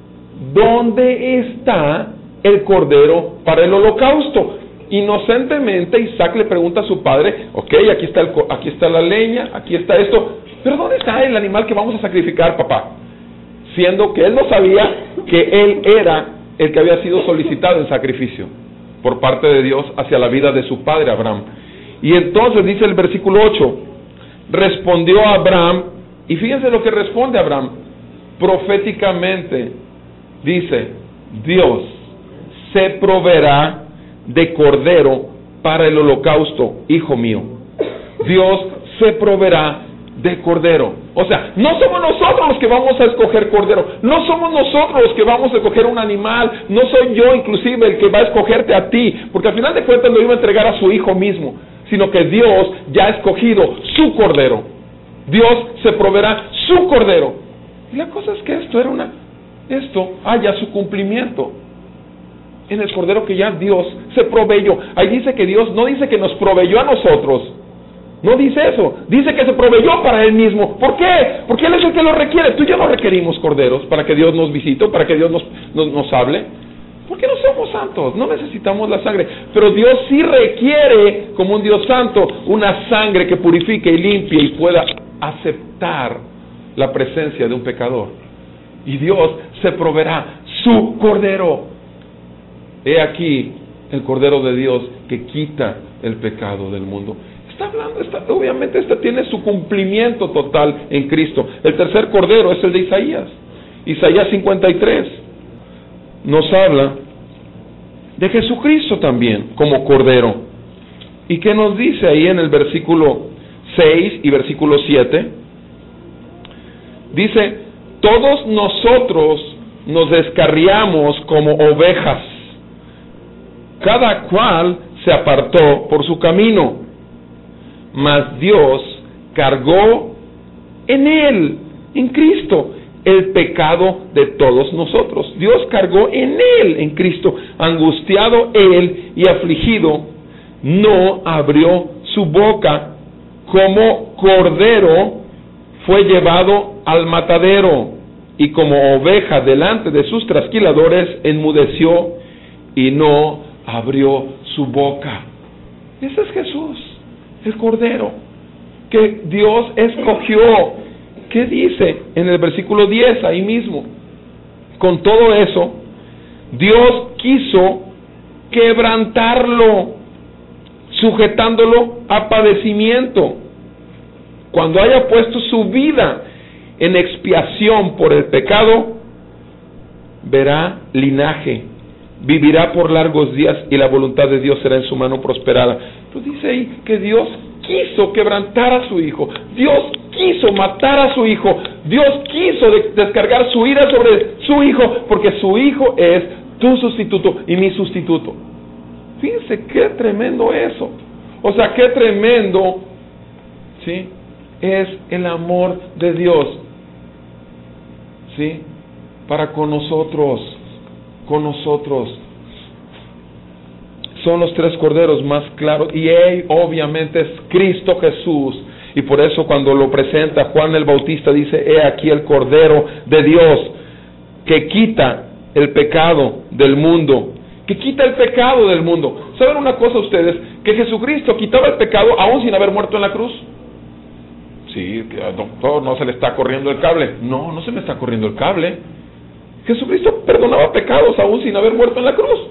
¿dónde está el cordero para el holocausto? Inocentemente Isaac le pregunta a su padre: ok, aquí está la leña, aquí está esto, pero ¿dónde está el animal que vamos a sacrificar, papá? Siendo que él no sabía que él era el que había sido solicitado en sacrificio por parte de Dios hacia la vida de su padre Abraham. Y entonces dice el versículo 8, respondió Abraham, y fíjense lo que responde Abraham, proféticamente, dice: Dios se proveerá de cordero para el holocausto, hijo mío. Dios se proveerá de cordero. O sea, no somos nosotros los que vamos a escoger cordero, no somos nosotros los que vamos a escoger un animal, no soy yo inclusive el que va a escogerte a ti, porque al final de cuentas lo iba a entregar a su hijo mismo, sino que Dios ya ha escogido su cordero. Dios se proveerá su cordero. Y la cosa es que esto haya su cumplimiento en el cordero que ya Dios se proveyó. Ahí dice que Dios no dice que nos proveyó a nosotros, No dice eso, dice que se proveyó para Él mismo. ¿Por qué? Porque Él es el que lo requiere. Tú y yo no requerimos corderos para que Dios nos visite, para que Dios nos hable. Porque no somos santos, no necesitamos la sangre. Pero Dios sí requiere, como un Dios santo, una sangre que purifique y limpie y pueda aceptar la presencia de un pecador. Y Dios se proveerá su cordero. He aquí el cordero de Dios que quita el pecado del mundo. Está hablando, obviamente esta tiene su cumplimiento total en Cristo. El tercer cordero es el de Isaías. Isaías 53 nos habla de Jesucristo también como cordero. ¿Y qué nos dice ahí en el versículo 6 y versículo 7? Dice: todos nosotros nos descarriamos como ovejas, cada cual se apartó por su camino, mas Dios cargó en Él, en Cristo, el pecado de todos nosotros. Dios cargó en Él, en Cristo, angustiado Él y afligido, no abrió su boca, como cordero fue llevado al matadero, y como oveja delante de sus trasquiladores enmudeció y no abrió su boca. Ese es Jesús, el cordero que Dios escogió. ¿Qué dice en el versículo 10 ahí mismo? Con todo eso, Dios quiso quebrantarlo, sujetándolo a padecimiento. Cuando haya puesto su vida en expiación por el pecado, verá linaje, vivirá por largos días y la voluntad de Dios será en su mano prosperada. Pues dice ahí que Dios quiso quebrantar a su Hijo, Dios quiso matar a su Hijo, Dios quiso descargar su ira sobre su Hijo, porque su Hijo es tu sustituto y mi sustituto. Fíjense qué tremendo eso. O sea, qué tremendo, ¿sí?, es el amor de Dios, ¿sí?, para con nosotros. Son los tres corderos más claros, y él obviamente es Cristo Jesús. Y por eso cuando lo presenta Juan el Bautista dice: he aquí el Cordero de Dios que quita el pecado del mundo. Que quita el pecado del mundo. ¿Saben una cosa ustedes? Que Jesucristo quitaba el pecado aún sin haber muerto en la cruz. Sí, doctor, no se le está corriendo el cable. No, no se me está corriendo el cable. Jesucristo perdonaba pecados aún sin haber muerto en la cruz.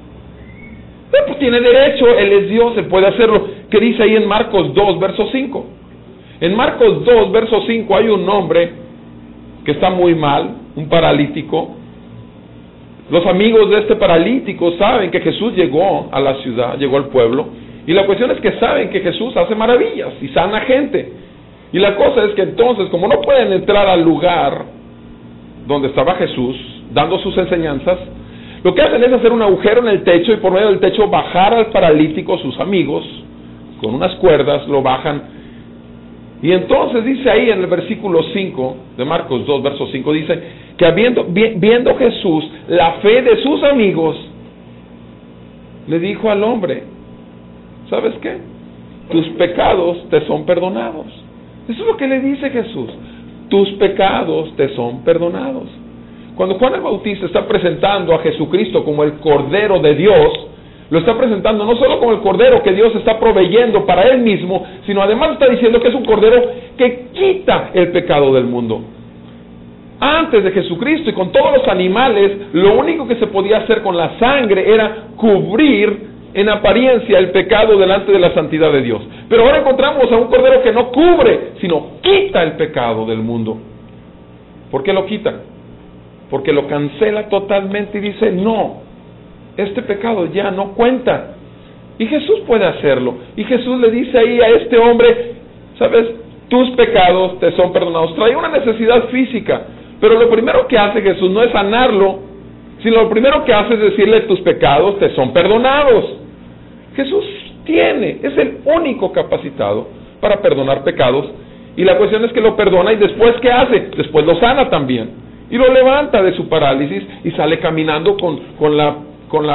Pues tiene derecho, Él es Dios, Él puede hacerlo. ¿Qué dice ahí en Marcos 2, verso 5? En Marcos 2, verso 5 hay un hombre que está muy mal, un paralítico. Los amigos de este paralítico saben que Jesús llegó a la ciudad, llegó al pueblo, y la cuestión es que saben que Jesús hace maravillas y sana gente. Y la cosa es que entonces, como no pueden entrar al lugar donde estaba Jesús dando sus enseñanzas, lo que hacen es hacer un agujero en el techo y por medio del techo bajar al paralítico, sus amigos, con unas cuerdas, lo bajan. Y entonces dice ahí en el versículo 5 de Marcos 2, verso 5, dice que viendo Jesús la fe de sus amigos, le dijo al hombre: ¿sabes qué? Tus pecados te son perdonados. Eso es lo que le dice Jesús: tus pecados te son perdonados. Cuando Juan el Bautista está presentando a Jesucristo como el Cordero de Dios, lo está presentando no solo como el Cordero que Dios está proveyendo para Él mismo, sino además está diciendo que es un Cordero que quita el pecado del mundo. Antes de Jesucristo y con todos los animales, lo único que se podía hacer con la sangre era cubrir en apariencia el pecado delante de la santidad de Dios. Pero ahora encontramos a un Cordero que no cubre, sino quita el pecado del mundo. ¿Por qué lo quita? Porque lo cancela totalmente y dice: no, este pecado ya no cuenta. Y Jesús puede hacerlo. Y Jesús le dice ahí a este hombre: ¿sabes? Tus pecados te son perdonados. Trae una necesidad física, pero lo primero que hace Jesús no es sanarlo, sino lo primero que hace es decirle: tus pecados te son perdonados. Jesús es el único capacitado para perdonar pecados, y la cuestión es que lo perdona, y después ¿qué hace? Después lo sana también, y lo levanta de su parálisis y sale caminando con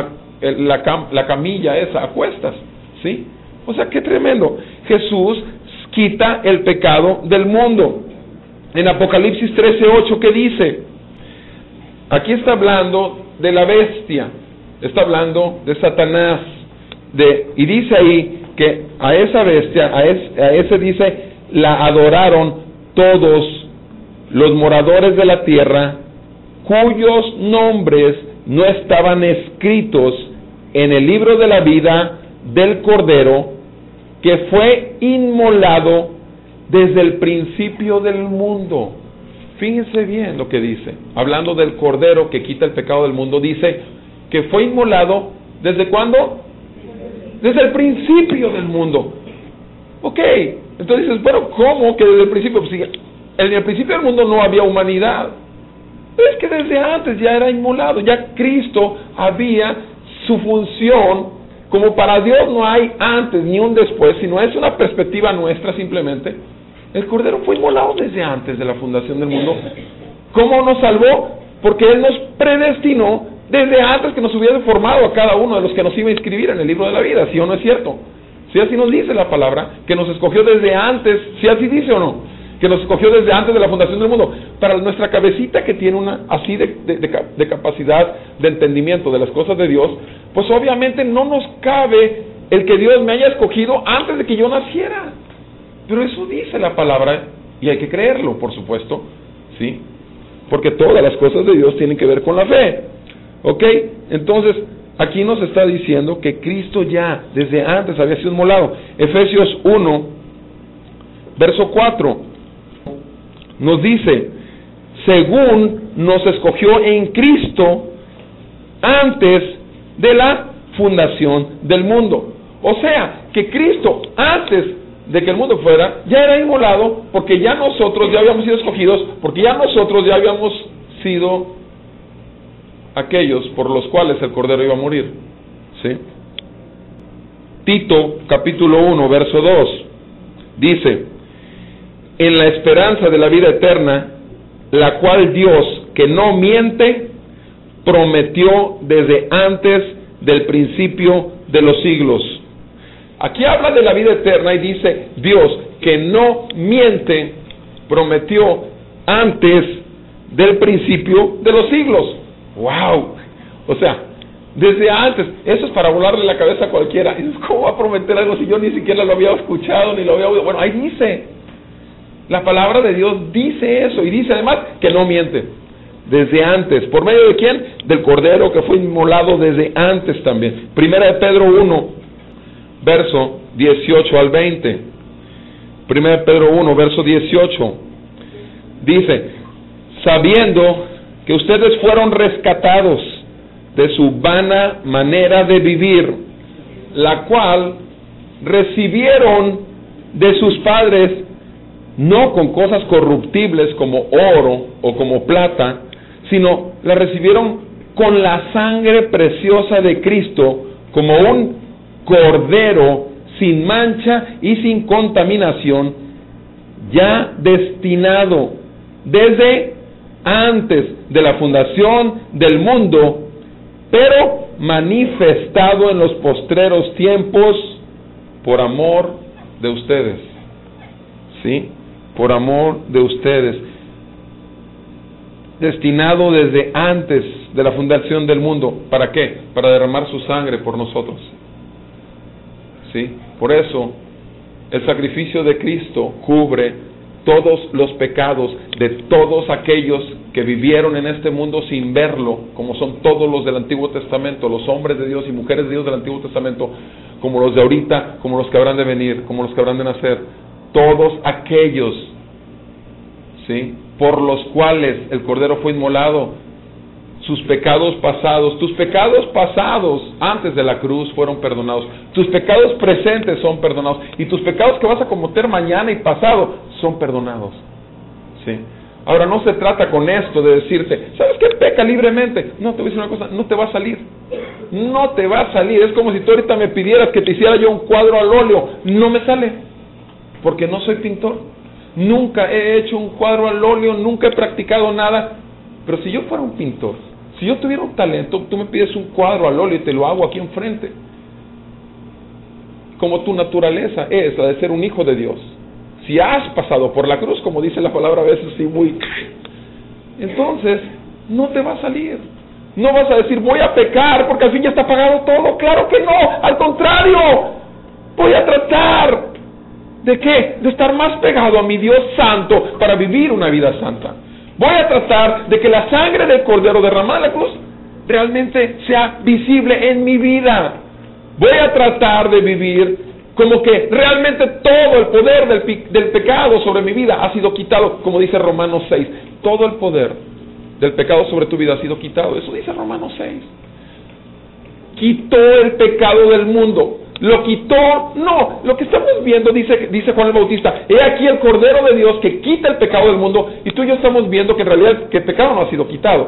la camilla esa a cuestas, ¿sí? O sea, qué tremendo. Jesús quita el pecado del mundo. En Apocalipsis 13:8, ¿qué dice? Aquí está hablando de la bestia, está hablando de Satanás, y dice ahí que a esa bestia, a ese dice, la adoraron todos los moradores de la tierra, cuyos nombres no estaban escritos en el libro de la vida del Cordero, que fue inmolado desde el principio del mundo. Fíjense bien lo que dice, hablando del Cordero que quita el pecado del mundo, dice que fue inmolado, ¿desde cuándo? Desde el principio del mundo. Ok, entonces dices, bueno, ¿cómo que desde el principio? Pues, en el principio del mundo no había humanidad. Es que desde antes ya era inmolado, ya Cristo había su función. Como para Dios no hay antes ni un después, sino es una perspectiva nuestra simplemente. El Cordero fue inmolado desde antes de la fundación del mundo. ¿Cómo nos salvó? Porque Él nos predestinó desde antes que nos hubiera formado a cada uno de los que nos iba a inscribir en el libro de la vida, ¿sí o no es cierto? Si así nos dice la palabra, que nos escogió desde antes, ¿sí así dice o no? Que nos escogió desde antes de la fundación del mundo. Para nuestra cabecita que tiene una así de capacidad de entendimiento de las cosas de Dios, pues obviamente no nos cabe el que Dios me haya escogido antes de que yo naciera. Pero eso dice la palabra y hay que creerlo, por supuesto, ¿sí? Porque todas las cosas de Dios tienen que ver con la fe. ¿Ok? Entonces, aquí nos está diciendo que Cristo ya desde antes había sido inmolado. Efesios 1, verso 4, nos dice, según nos escogió en Cristo antes de la fundación del mundo. O sea, que Cristo antes de que el mundo fuera, ya era inmolado, porque ya nosotros ya habíamos sido escogidos, porque ya nosotros ya habíamos sido aquellos por los cuales el Cordero iba a morir. ¿Sí? Tito, capítulo 1, verso 2, dice, en la esperanza de la vida eterna, la cual Dios, que no miente, prometió desde antes del principio de los siglos. Aquí habla de la vida eterna y dice, Dios, que no miente, prometió antes del principio de los siglos. ¡Wow! O sea, desde antes, eso es para volarle la cabeza a cualquiera. ¿Cómo va a prometer algo si yo ni siquiera lo había escuchado, ni lo había oído? Bueno, ahí dice, la palabra de Dios dice eso, y dice además que no miente. Desde antes, ¿por medio de quién? Del Cordero que fue inmolado desde antes también. Primera de Pedro 1, verso 18 al 20. Primera de Pedro 1, verso 18. Dice, sabiendo que ustedes fueron rescatados de su vana manera de vivir, la cual recibieron de sus padres, no con cosas corruptibles como oro o como plata, sino la recibieron con la sangre preciosa de Cristo, como un Cordero sin mancha y sin contaminación, ya destinado desde antes de la fundación del mundo, pero manifestado en los postreros tiempos por amor de ustedes. ¿Sí? Por amor de ustedes. Destinado desde antes de la fundación del mundo. ¿Para qué? Para derramar su sangre por nosotros. ¿Sí? Por eso, el sacrificio de Cristo cubre todos los pecados de todos aquellos que vivieron en este mundo sin verlo, como son todos los del Antiguo Testamento, los hombres de Dios y mujeres de Dios del Antiguo Testamento, como los de ahorita, como los que habrán de venir, como los que habrán de nacer, todos aquellos, ¿sí?, por los cuales el Cordero fue inmolado. Sus pecados pasados, tus pecados pasados antes de la cruz fueron perdonados, tus pecados presentes son perdonados, y tus pecados que vas a cometer mañana y pasado son perdonados. ¿Sí? Ahora, no se trata con esto de decirte, ¿sabes qué? Peca libremente. No, te voy a decir una cosa, no te va a salir. No te va a salir. Es como si tú ahorita me pidieras que te hiciera yo un cuadro al óleo. No me sale, porque no soy pintor. Nunca he hecho un cuadro al óleo, nunca he practicado nada. Pero si yo fuera un pintor, si yo tuviera un talento, tú me pides un cuadro al óleo y te lo hago aquí enfrente. Como tu naturaleza es la de ser un hijo de Dios. si has pasado por la cruz, como dice la palabra a veces, sí, muy... Entonces, no te va a salir. No vas a decir, voy a pecar porque al fin ya está pagado todo. ¡Claro que no! ¡Al contrario! Voy a tratar... ¿de qué? De estar más pegado a mi Dios santo para vivir una vida santa. Voy a tratar de que la sangre del Cordero derramada en la cruz realmente sea visible en mi vida. Voy a tratar de vivir como que realmente todo el poder del pecado sobre mi vida ha sido quitado, como dice Romanos 6. Todo el poder del pecado sobre tu vida ha sido quitado. Eso dice Romanos 6. Quitó el pecado del mundo. ¿Lo quitó? No. Lo que estamos viendo, dice Juan el Bautista, he aquí el Cordero de Dios que quita el pecado del mundo, y tú y yo estamos viendo que en realidad que el pecado no ha sido quitado.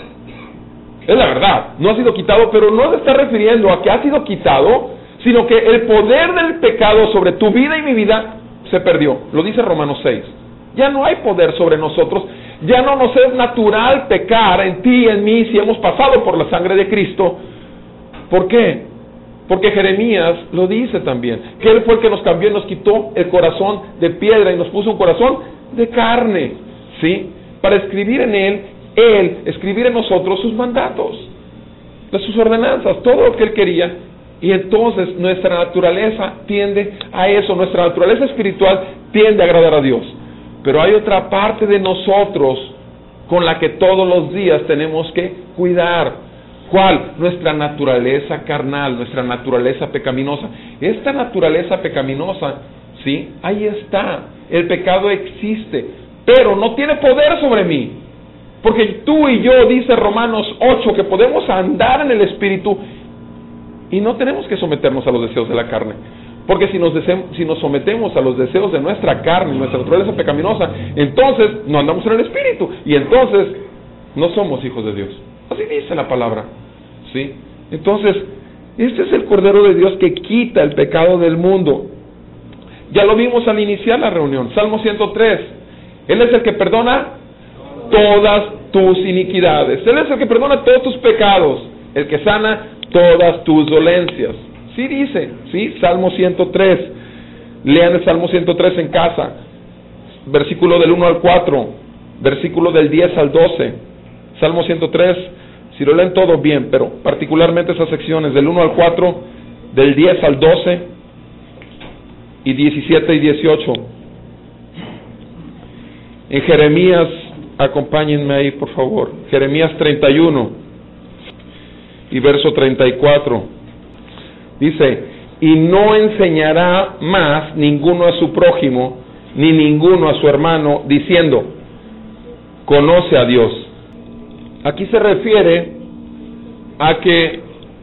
Es la verdad, no ha sido quitado, pero no se está refiriendo a que ha sido quitado, sino que el poder del pecado sobre tu vida y mi vida se perdió. Lo dice Romanos 6. Ya no hay poder sobre nosotros, ya no nos es natural pecar en ti y en mí si hemos pasado por la sangre de Cristo. ¿Por qué? Porque Jeremías lo dice también, que Él fue el que nos cambió y nos quitó el corazón de piedra y nos puso un corazón de carne, ¿sí? Para escribir en Él, escribir en nosotros sus mandatos, sus ordenanzas, todo lo que Él quería. Y entonces nuestra naturaleza tiende a eso, nuestra naturaleza espiritual tiende a agradar a Dios. Pero hay otra parte de nosotros con la que todos los días tenemos que cuidar. ¿Cuál? Nuestra naturaleza carnal, nuestra naturaleza pecaminosa. Esta naturaleza pecaminosa, ¿sí? Ahí está. El pecado existe, pero no tiene poder sobre mí. Porque tú y yo, dice Romanos 8, que podemos andar en el Espíritu y no tenemos que someternos a los deseos de la carne. Porque si nos sometemos a los deseos de nuestra carne, nuestra naturaleza pecaminosa, entonces no andamos en el Espíritu y entonces no somos hijos de Dios. Así dice la palabra, ¿sí? Entonces, este es el Cordero de Dios que quita el pecado del mundo. Ya lo vimos al iniciar la reunión, Salmo 103. Él es el que perdona todas tus iniquidades. Él es el que perdona todos tus pecados, el que sana todas tus dolencias. Sí dice, sí, Salmo 103. Lean el Salmo 103 en casa. Versículo del 1 al 4, versículo del 10 al 12. Salmo 103, si lo leen todo bien, pero particularmente esas secciones del 1 al 4, del 10 al 12 y 17 y 18. En Jeremías, acompáñenme ahí por favor, Jeremías 31 y verso 34. Dice, y no enseñará más ninguno a su prójimo, ni ninguno a su hermano, diciendo, conoce a Dios. Aquí se refiere a que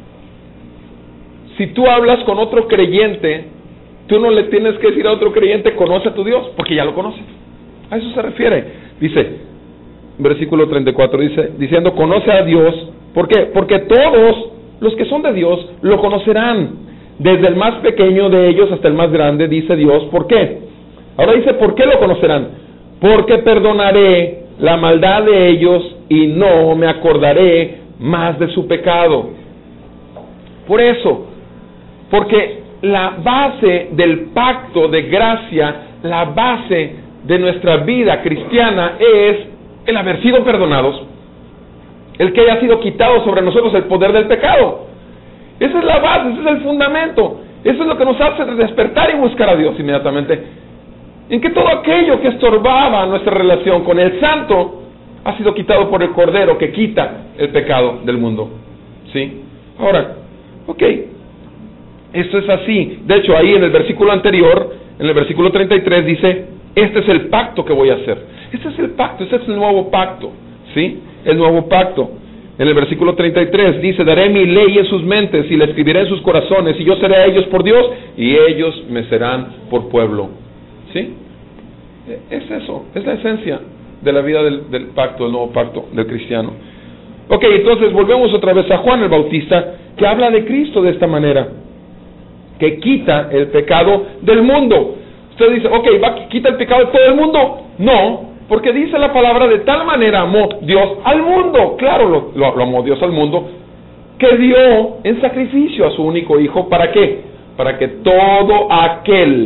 si tú hablas con otro creyente, tú no le tienes que decir a otro creyente, conoce a tu Dios, porque ya lo conoce. A eso se refiere. Dice, versículo 34, diciendo, conoce a Dios. ¿Por qué? Porque todos los que son de Dios lo conocerán, desde el más pequeño de ellos hasta el más grande, dice Dios. ¿Por qué? Ahora dice, ¿por qué lo conocerán? Porque perdonaré la maldad de ellos y no me acordaré más de su pecado. Por eso, porque la base del pacto de gracia, la base de nuestra vida cristiana es el haber sido perdonados, el que haya sido quitado sobre nosotros el poder del pecado. Esa es la base, ese es el fundamento, eso es lo que nos hace despertar y buscar a Dios inmediatamente. En que todo aquello que estorbaba nuestra relación con el Santo ha sido quitado por el Cordero que quita el pecado del mundo. ¿Sí? Ahora, ok, esto es así. De hecho, ahí en el versículo anterior, en el versículo 33 dice, este es el pacto que voy a hacer. Este es el pacto, este es el nuevo pacto. ¿Sí? El nuevo pacto. En el versículo 33 dice, daré mi ley en sus mentes y la escribiré en sus corazones, y yo seré a ellos por Dios, y ellos me serán por pueblo. ¿Sí? Es eso, es la esencia de la vida del pacto, del nuevo pacto del cristiano. Ok, entonces volvemos otra vez a Juan el Bautista, que habla de Cristo de esta manera, que quita el pecado del mundo. Usted dice, ok, ¿quita el pecado de todo el mundo? No, porque dice la palabra, de tal manera amó Dios al mundo. Claro, lo amó Dios al mundo, que dio en sacrificio a su único Hijo. ¿Para qué? Para que todo aquel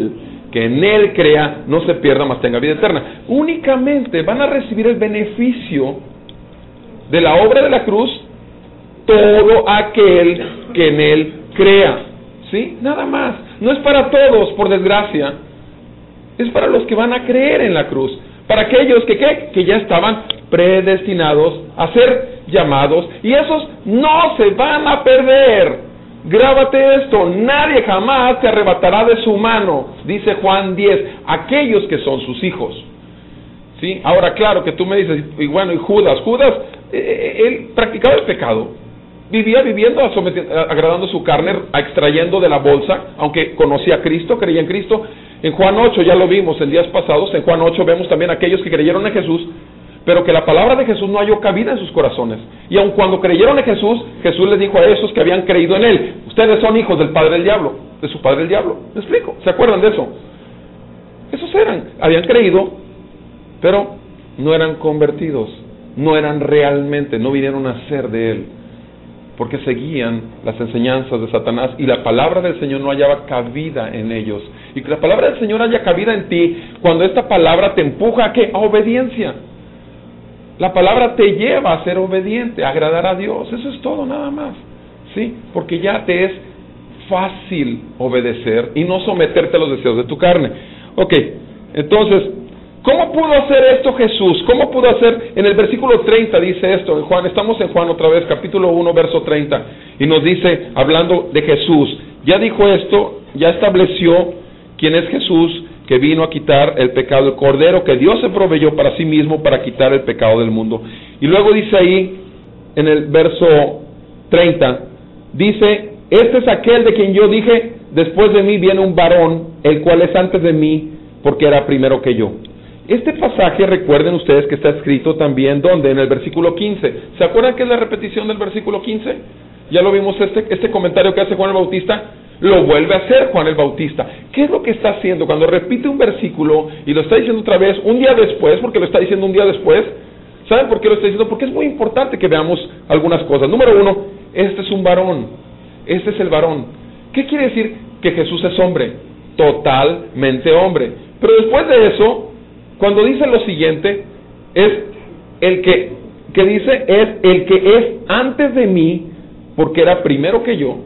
que en Él crea no se pierda, mas tenga vida eterna. Únicamente van a recibir el beneficio de la obra de la cruz todo aquel que en Él crea. ¿Sí? Nada más. No es para todos, por desgracia. Es para los que van a creer en la cruz. Para aquellos que ya estaban predestinados a ser llamados. Y esos no se van a perder. Grábate esto, nadie jamás te arrebatará de su mano, dice Juan 10, aquellos que son sus hijos. ¿Sí? Ahora, claro que tú me dices, y bueno, y Judas, él practicaba el pecado, vivía viviendo, agradando su carne, extrayendo de la bolsa, aunque conocía a Cristo, creía en Cristo. En Juan 8, ya lo vimos en días pasados, en Juan 8 vemos también aquellos que creyeron en Jesús, pero que la palabra de Jesús no halló cabida en sus corazones. Y aun cuando creyeron en Jesús, Jesús les dijo a esos que habían creído en Él, ustedes son hijos del padre del diablo, de su padre el diablo. ¿Me explico? ¿Se acuerdan de eso? Esos habían creído, pero no eran convertidos, no eran realmente, no vinieron a ser de Él, porque seguían las enseñanzas de Satanás y la palabra del Señor no hallaba cabida en ellos. Y que la palabra del Señor haya cabida en ti cuando esta palabra te empuja ¿a qué? A obediencia. La palabra te lleva a ser obediente, a agradar a Dios. Eso es todo, nada más. ¿Sí? Porque ya te es fácil obedecer y no someterte a los deseos de tu carne. Ok, entonces, ¿cómo pudo hacer esto Jesús? ¿Cómo pudo hacer? En el versículo 30 dice esto, en Juan, estamos en Juan otra vez, capítulo 1, verso 30, y nos dice, hablando de Jesús, ya dijo esto, ya estableció quién es Jesús, que vino a quitar el pecado, el cordero que Dios se proveyó para sí mismo para quitar el pecado del mundo. Y luego dice ahí, en el verso 30, dice, este es aquel de quien yo dije, después de mí viene un varón, el cual es antes de mí, porque era primero que yo. Este pasaje, recuerden ustedes que está escrito también, ¿dónde? En el versículo 15. ¿Se acuerdan que es la repetición del versículo 15? Ya lo vimos, este comentario que hace Juan el Bautista, lo vuelve a hacer Juan el Bautista. ¿Qué es lo que está haciendo? Cuando repite un versículo y lo está diciendo otra vez, un día después, porque lo está diciendo un día después, ¿saben por qué lo está diciendo? Porque es muy importante que veamos algunas cosas. Número uno, este es un varón, este es el varón. ¿Qué quiere decir? Que Jesús es hombre, totalmente hombre. Pero después de eso, cuando dice lo siguiente, es el que dice, es el que es antes de mí, porque era primero que yo.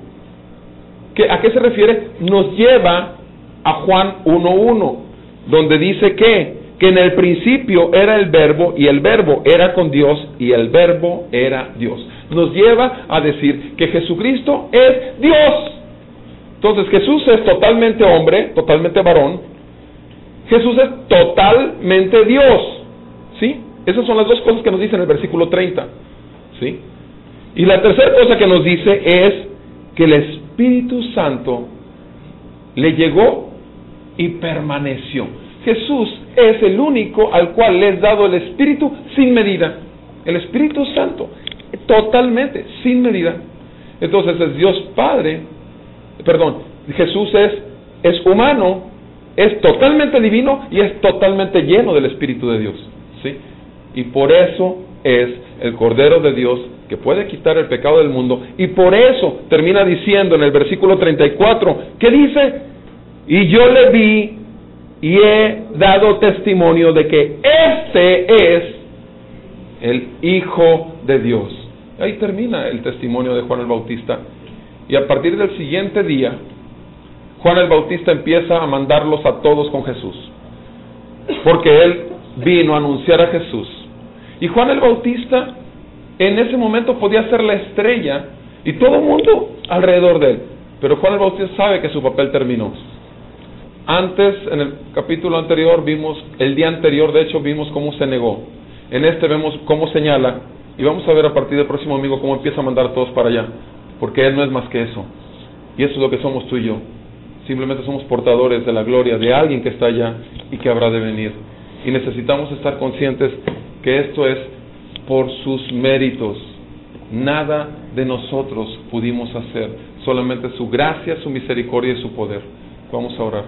¿A qué se refiere? Nos lleva a Juan 1:1, donde dice que en el principio era el verbo, y el verbo era con Dios, y el verbo era Dios. Nos lleva a decir que Jesucristo es Dios. Entonces Jesús es totalmente hombre, totalmente varón. Jesús es totalmente Dios. ¿Sí? Esas son las dos cosas que nos dice en el versículo 30. ¿Sí? Y la tercera cosa que nos dice es que el Espíritu Santo le llegó y permaneció. Jesús es el único al cual le es dado el Espíritu sin medida. El Espíritu Santo, totalmente, sin medida. Entonces es Dios Padre, Jesús es humano, es totalmente divino y es totalmente lleno del Espíritu de Dios. ¿Sí? Y por eso es el Cordero de Dios que puede quitar el pecado del mundo, y por eso termina diciendo en el versículo 34, ¿qué dice? Y yo le vi y he dado testimonio de que este es el Hijo de Dios. Ahí termina el testimonio de Juan el Bautista, y a partir del siguiente día, Juan el Bautista empieza a mandarlos a todos con Jesús, porque él vino a anunciar a Jesús. Y Juan el Bautista en ese momento podía ser la estrella y todo el mundo alrededor de él, pero Juan el Bautista sabe que su papel terminó. Antes, en el capítulo anterior vimos, el día anterior de hecho vimos cómo se negó. En este vemos cómo señala, y vamos a ver a partir del próximo domingo cómo empieza a mandar a todos para allá, porque él no es más que eso, y eso es lo que somos tú y yo. Simplemente somos portadores de la gloria de alguien que está allá y que habrá de venir, y necesitamos estar conscientes que esto es por sus méritos. Nada de nosotros pudimos hacer, solamente su gracia, su misericordia y su poder. Vamos a orar.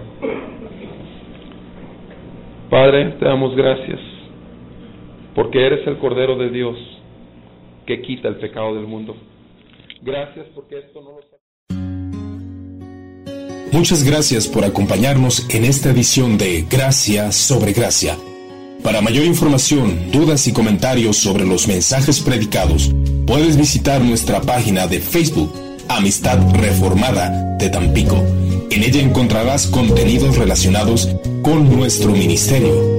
Padre, te damos gracias porque eres el Cordero de Dios que quita el pecado del mundo. Gracias porque esto no lo... Muchas gracias por acompañarnos en esta edición de Gracia sobre Gracia. Para mayor información, dudas y comentarios sobre los mensajes predicados, puedes visitar nuestra página de Facebook, Amistad Reformada de Tampico. En ella encontrarás contenidos relacionados con nuestro ministerio.